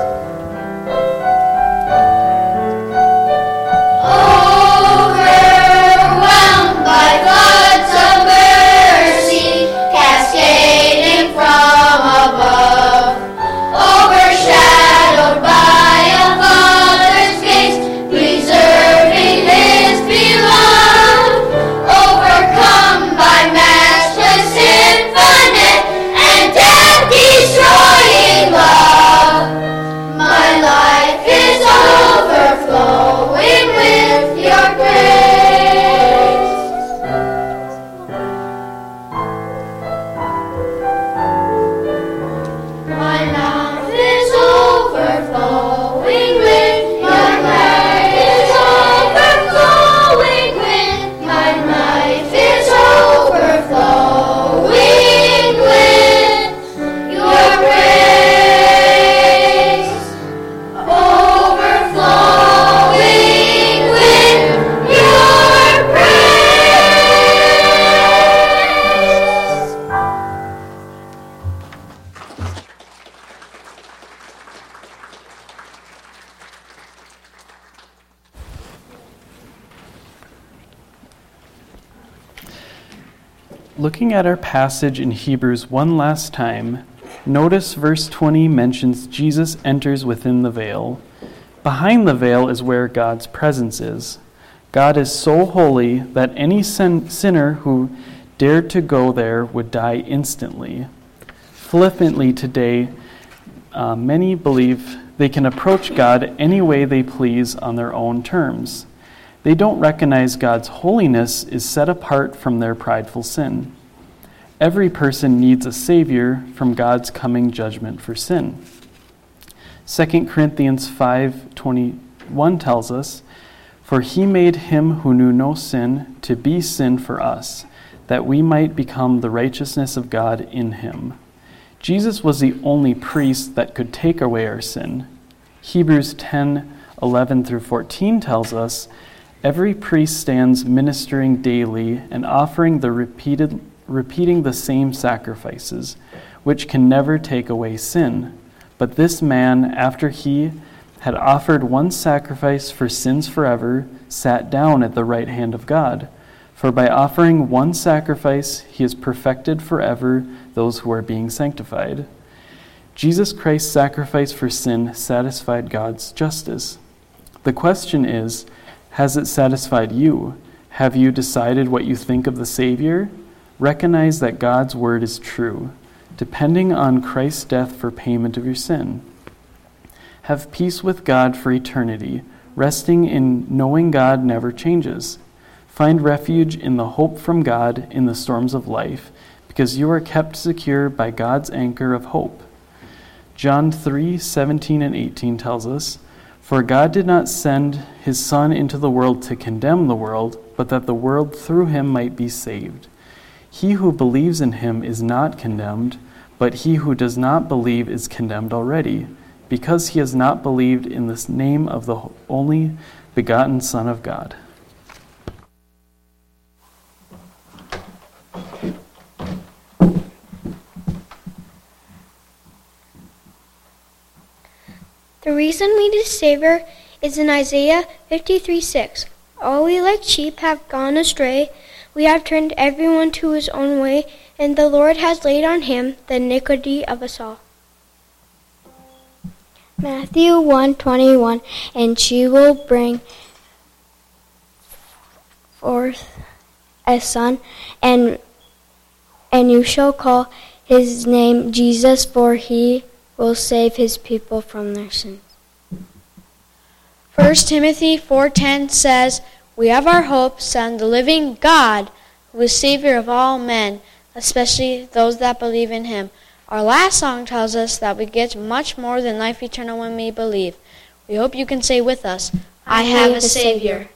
Overwhelmed by floods of mercy, cascading from above, overshadowed by a Father's gaze, preserving His beloved, overcome by matchless, infinite, and death-destroying love. My life is overflowing with your grace. My mouth is overflowing with your life is overflowing with my life is overflowing with your praise. Overflowing with your praise. Looking at our passage in Hebrews one last time, notice verse twenty mentions Jesus enters within the veil. Behind the veil is where God's presence is. God is so holy that any sin- sinner who dared to go there would die instantly. Flippantly today, uh, many believe they can approach God any way they please on their own terms. They don't recognize God's holiness is set apart from their prideful sin. Every person needs a Savior from God's coming judgment for sin. Second Corinthians five twenty-one tells us, "For He made Him who knew no sin to be sin for us, that we might become the righteousness of God in Him." Jesus was the only priest that could take away our sin. Hebrews ten eleven through fourteen tells us, "Every priest stands ministering daily and offering the repeated, repeating the same sacrifices, which can never take away sin. But this man, after he had offered one sacrifice for sins forever, sat down at the right hand of God. For by offering one sacrifice, He has perfected forever those who are being sanctified." Jesus Christ's sacrifice for sin satisfied God's justice. The question is, has it satisfied you? Have you decided what you think of the Savior? Recognize that God's word is true, depending on Christ's death for payment of your sin. Have peace with God for eternity, resting in knowing God never changes. Find refuge in the hope from God in the storms of life, because you are kept secure by God's anchor of hope. John three seventeen and eighteen tells us, "For God did not send His Son into the world to condemn the world, but that the world through Him might be saved. He who believes in Him is not condemned, but he who does not believe is condemned already, because he has not believed in the name of the only begotten Son of God." The reason we need a Savior is in Isaiah fifty-three six. All we like sheep have gone astray. We have turned everyone to his own way, and the Lord has laid on him the iniquity of us all. Matthew one twenty-one, and she will bring forth a son, and and you shall call his name Jesus, for he will save his people from their sins. First Timothy four ten says, we have our hopes on the living God, who is Savior of all men, especially those that believe in him. Our last song tells us that we get much more than life eternal when we believe. We hope you can say with us, I have a Savior.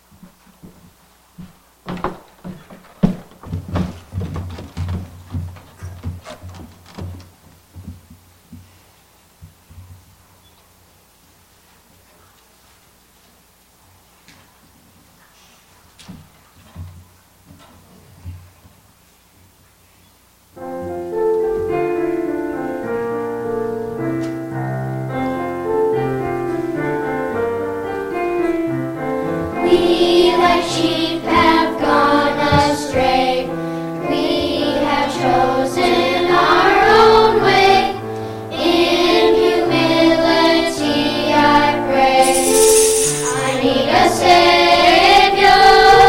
We like sheep have gone astray. We have chosen our own way. In humility I pray. I need a Savior,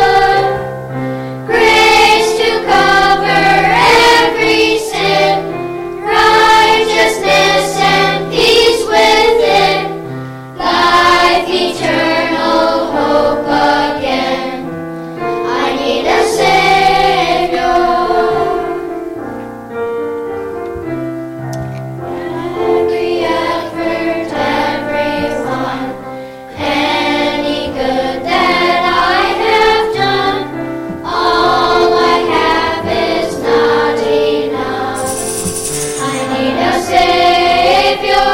grace to cover every sin, righteousness and peace within, life eternal hope again. I need a Savior. Every effort, everyone, any good that I have done, all I have is not enough. I need a Savior.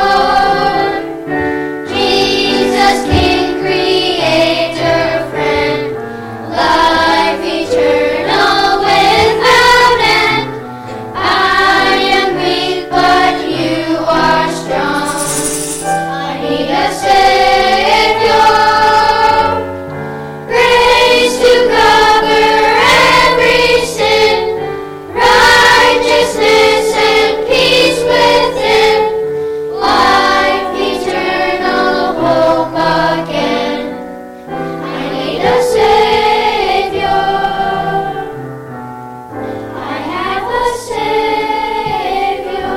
Jesus, King, Creator, friend, life eternal without end. I am weak, but you are strong. I need a Savior, grace to cover every sin, righteousness and peace within, life eternal hope again. I need a Savior. I have a Savior.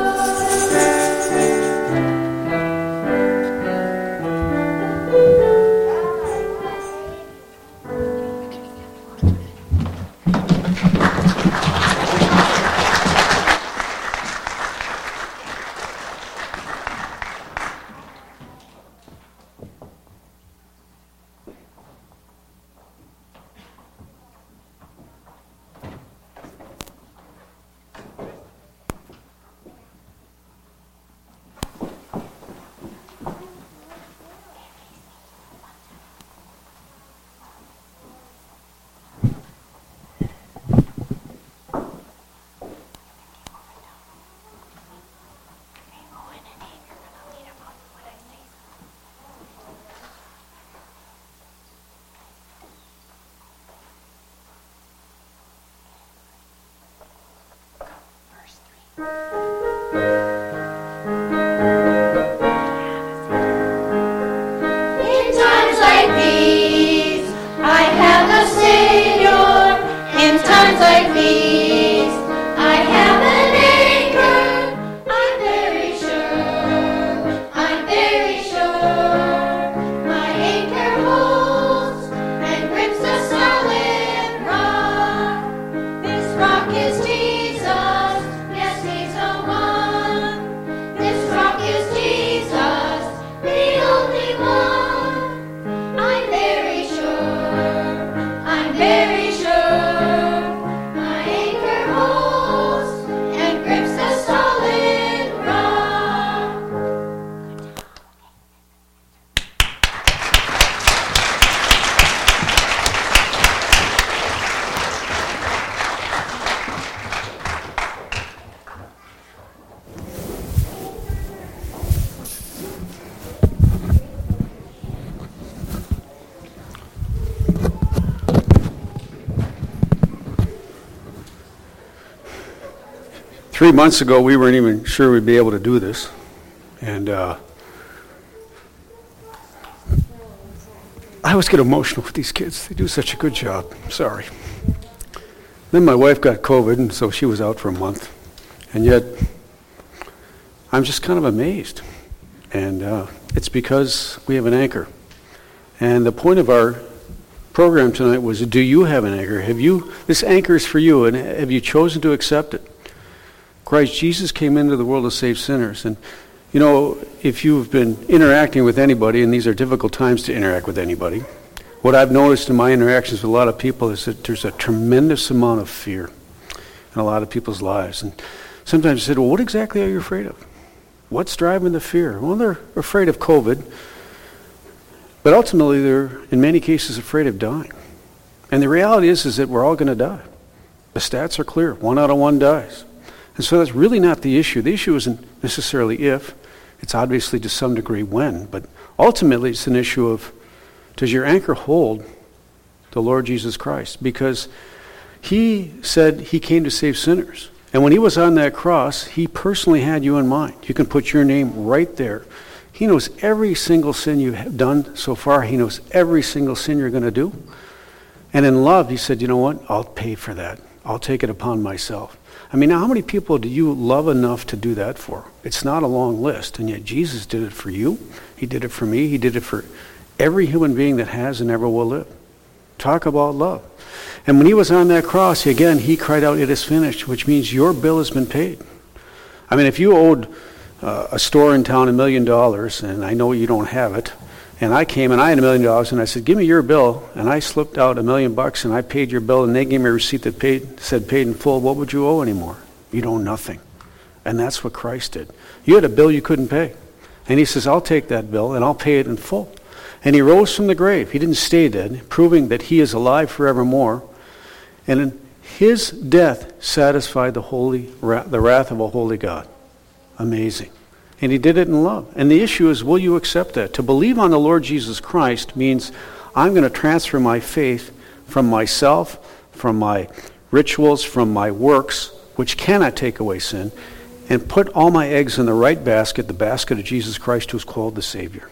In times like these, I have a Savior. In times like these, I have an anchor. I'm very sure, I'm very sure. My anchor holds and grips the solid rock. This rock is Jesus, yes, he's the one. This rock is Jesus, the only one. I'm very sure, I'm very sure. My Three months ago, we weren't even sure we'd be able to do this. And uh, I always get emotional with these kids. They do such a good job. Sorry. Then my wife got COVID, and so she was out for a month. And yet, I'm just kind of amazed. And uh, it's because we have an anchor. And the point of our program tonight was, do you have an anchor? Have you, this anchor is for you, and have you chosen to accept it? Christ Jesus came into the world to save sinners. And, you know, if you've been interacting with anybody, and these are difficult times to interact with anybody, what I've noticed in my interactions with a lot of people is that there's a tremendous amount of fear in a lot of people's lives. And sometimes I said, well, what exactly are you afraid of? What's driving the fear? Well, they're afraid of COVID, but ultimately they're, in many cases, afraid of dying. And the reality is, is that we're all going to die. The stats are clear. One out of one dies. And so that's really not the issue. The issue isn't necessarily if. It's obviously to some degree when. But ultimately it's an issue of, does your anchor hold the Lord Jesus Christ? Because he said he came to save sinners. And when he was on that cross, he personally had you in mind. You can put your name right there. He knows every single sin you have done so far. He knows every single sin you're going to do. And in love, he said, you know what? I'll pay for that. I'll take it upon myself. I mean, now how many people do you love enough to do that for? It's not a long list, and yet Jesus did it for you. He did it for me. He did it for every human being that has and ever will live. Talk about love. And when he was on that cross, again, he cried out, it is finished, which means your bill has been paid. I mean, if you owed uh, a store in town a million dollars, and I know you don't have it, and I came and I had a million dollars, and I said, give me your bill, and I slipped out a million bucks, and I paid your bill, and they gave me a receipt that paid, said paid in full, what would you owe anymore? You'd owe nothing. And that's what Christ did. You had a bill you couldn't pay. And he says, I'll take that bill, and I'll pay it in full. And he rose from the grave. He didn't stay dead, proving that he is alive forevermore. And in his death satisfied the holy, the wrath of a holy God. Amazing. And he did it in love. And the issue is, will you accept that? To believe on the Lord Jesus Christ means I'm going to transfer my faith from myself, from my rituals, from my works, which cannot take away sin, and put all my eggs in the right basket, the basket of Jesus Christ, who's called the Savior.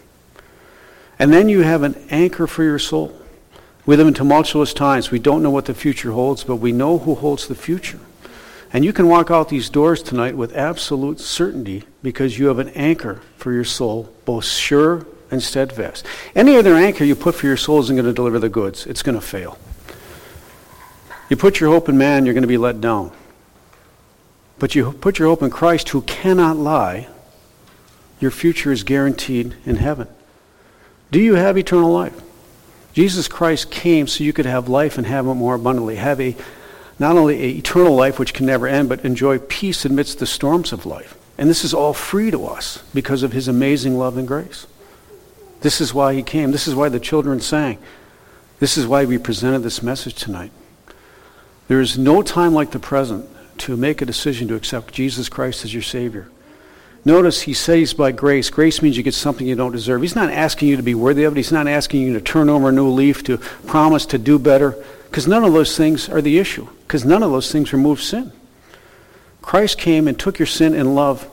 And then you have an anchor for your soul. We live in tumultuous times. We don't know what the future holds, but we know who holds the future. And you can walk out these doors tonight with absolute certainty because you have an anchor for your soul, both sure and steadfast. Any other anchor you put for your soul isn't going to deliver the goods. It's going to fail. You put your hope in man, you're going to be let down. But you put your hope in Christ, who cannot lie, your future is guaranteed in heaven. Do you have eternal life? Jesus Christ came so you could have life and have it more abundantly. Have a not only an eternal life which can never end, but enjoy peace amidst the storms of life. And this is all free to us because of his amazing love and grace. This is why he came. This is why the children sang. This is why we presented this message tonight. There is no time like the present to make a decision to accept Jesus Christ as your Savior. Notice he says by grace. Grace means you get something you don't deserve. He's not asking you to be worthy of it. He's not asking you to turn over a new leaf, to promise to do better, because none of those things are the issue, because none of those things remove sin. Christ came and took your sin in love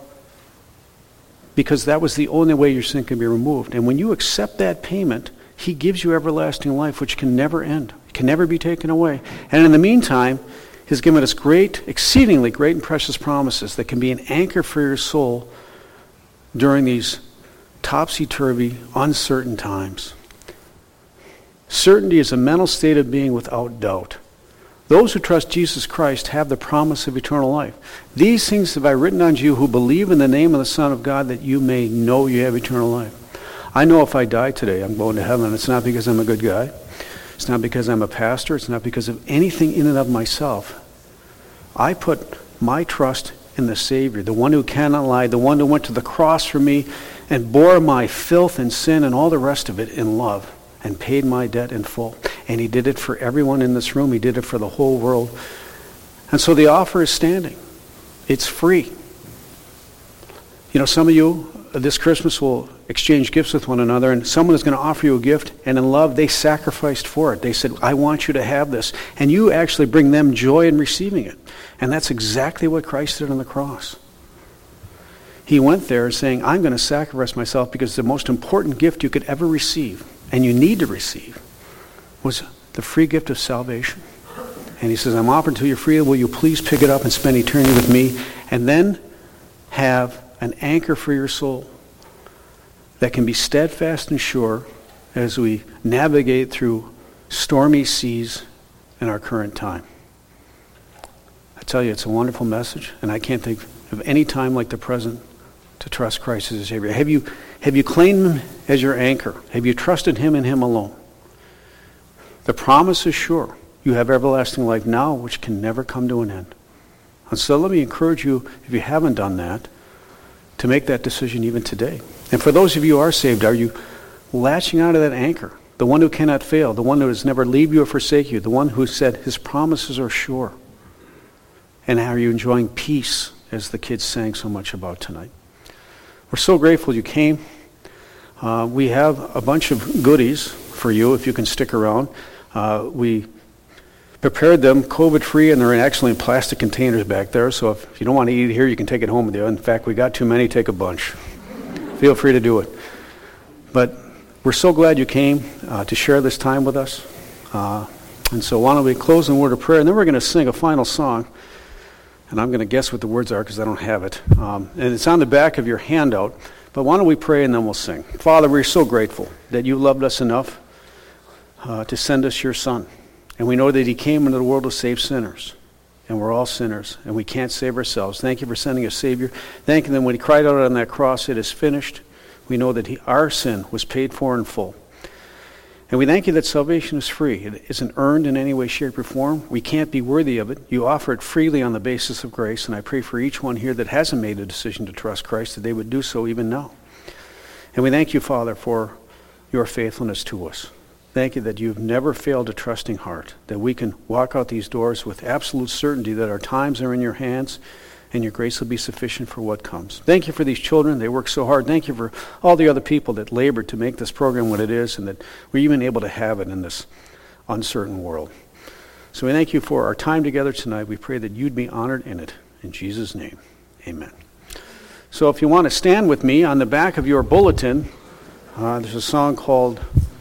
because that was the only way your sin can be removed. And when you accept that payment, he gives you everlasting life, which can never end, can never be taken away. And in the meantime, he's given us great, exceedingly great and precious promises that can be an anchor for your soul during these topsy-turvy, uncertain times. Certainty is a mental state of being without doubt. Those who trust Jesus Christ have the promise of eternal life. These things have I written unto you who believe in the name of the Son of God, that you may know you have eternal life. I know if I die today, I'm going to heaven. It's not because I'm a good guy. It's not because I'm a pastor. It's not because of anything in and of myself. I put my trust in the Savior, the one who cannot lie, the one who went to the cross for me and bore my filth and sin and all the rest of it in love and paid my debt in full. And he did it for everyone in this room. He did it for the whole world. And so the offer is standing. It's free. You know, some of you this Christmas will exchange gifts with one another, and someone is going to offer you a gift, and in love, they sacrificed for it. They said, I want you to have this. And you actually bring them joy in receiving it. And that's exactly what Christ did on the cross. He went there saying, I'm going to sacrifice myself because the most important gift you could ever receive, and you need to receive, was the free gift of salvation. And he says, I'm offering to you free. Will you please pick it up and spend eternity with me? And then have an anchor for your soul that can be steadfast and sure as we navigate through stormy seas in our current time. I tell you, it's a wonderful message, and I can't think of any time like the present to trust Christ as a Savior. Have you, have you claimed Him as your anchor? Have you trusted Him and Him alone? The promise is sure. You have everlasting life now, which can never come to an end. And so let me encourage you, if you haven't done that, to make that decision even today. And for those of you who are saved, are you latching out of that anchor? The one who cannot fail, the one who has never leave you or forsake you, the one who said His promises are sure. And are you enjoying peace, as the kids sang so much about tonight? We're so grateful you came. Uh, we have a bunch of goodies for you if you can stick around. Uh, we prepared them COVID-free, and they're actually in plastic containers back there, so if you don't want to eat it here, you can take it home with you. In fact, we got too many, take a bunch. Feel free to do it. But we're so glad you came uh, to share this time with us. Uh, and so why don't we close in a word of prayer, and then we're going to sing a final song. And I'm going to guess what the words are because I don't have it. Um, and it's on the back of your handout. But why don't we pray and then we'll sing. Father, we're so grateful that you loved us enough uh, to send us your Son. And we know that He came into the world to save sinners. And we're all sinners. And we can't save ourselves. Thank you for sending a Savior. Thank you that when He cried out on that cross, it is finished. We know that he, our sin was paid for in full. And we thank you that salvation is free. It isn't earned in any way, shape, or form. We can't be worthy of it. You offer it freely on the basis of grace. And I pray for each one here that hasn't made a decision to trust Christ, that they would do so even now. And we thank you, Father, for your faithfulness to us. Thank you that you've never failed a trusting heart, that we can walk out these doors with absolute certainty that our times are in your hands and your grace will be sufficient for what comes. Thank you for these children. They work so hard. Thank you for all the other people that labored to make this program what it is and that we're even able to have it in this uncertain world. So we thank you for our time together tonight. We pray that you'd be honored in it. In Jesus' name, amen. So if you want to stand with me, on the back of your bulletin, uh, there's a song called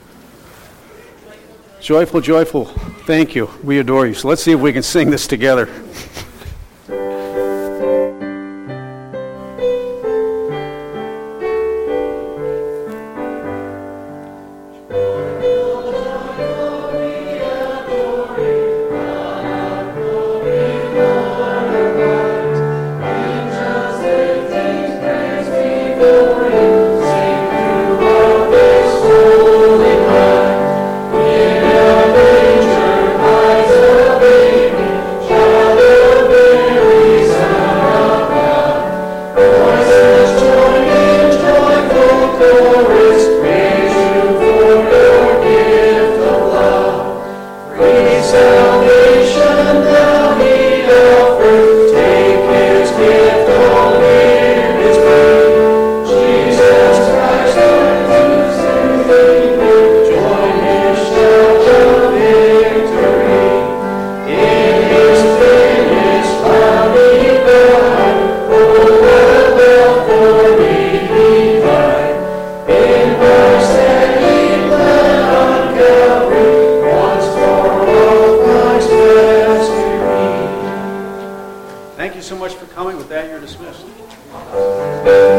Joyful, Joyful. Thank you. We adore you. So let's see if we can sing this together. Thank you so much for coming. With that, you're dismissed.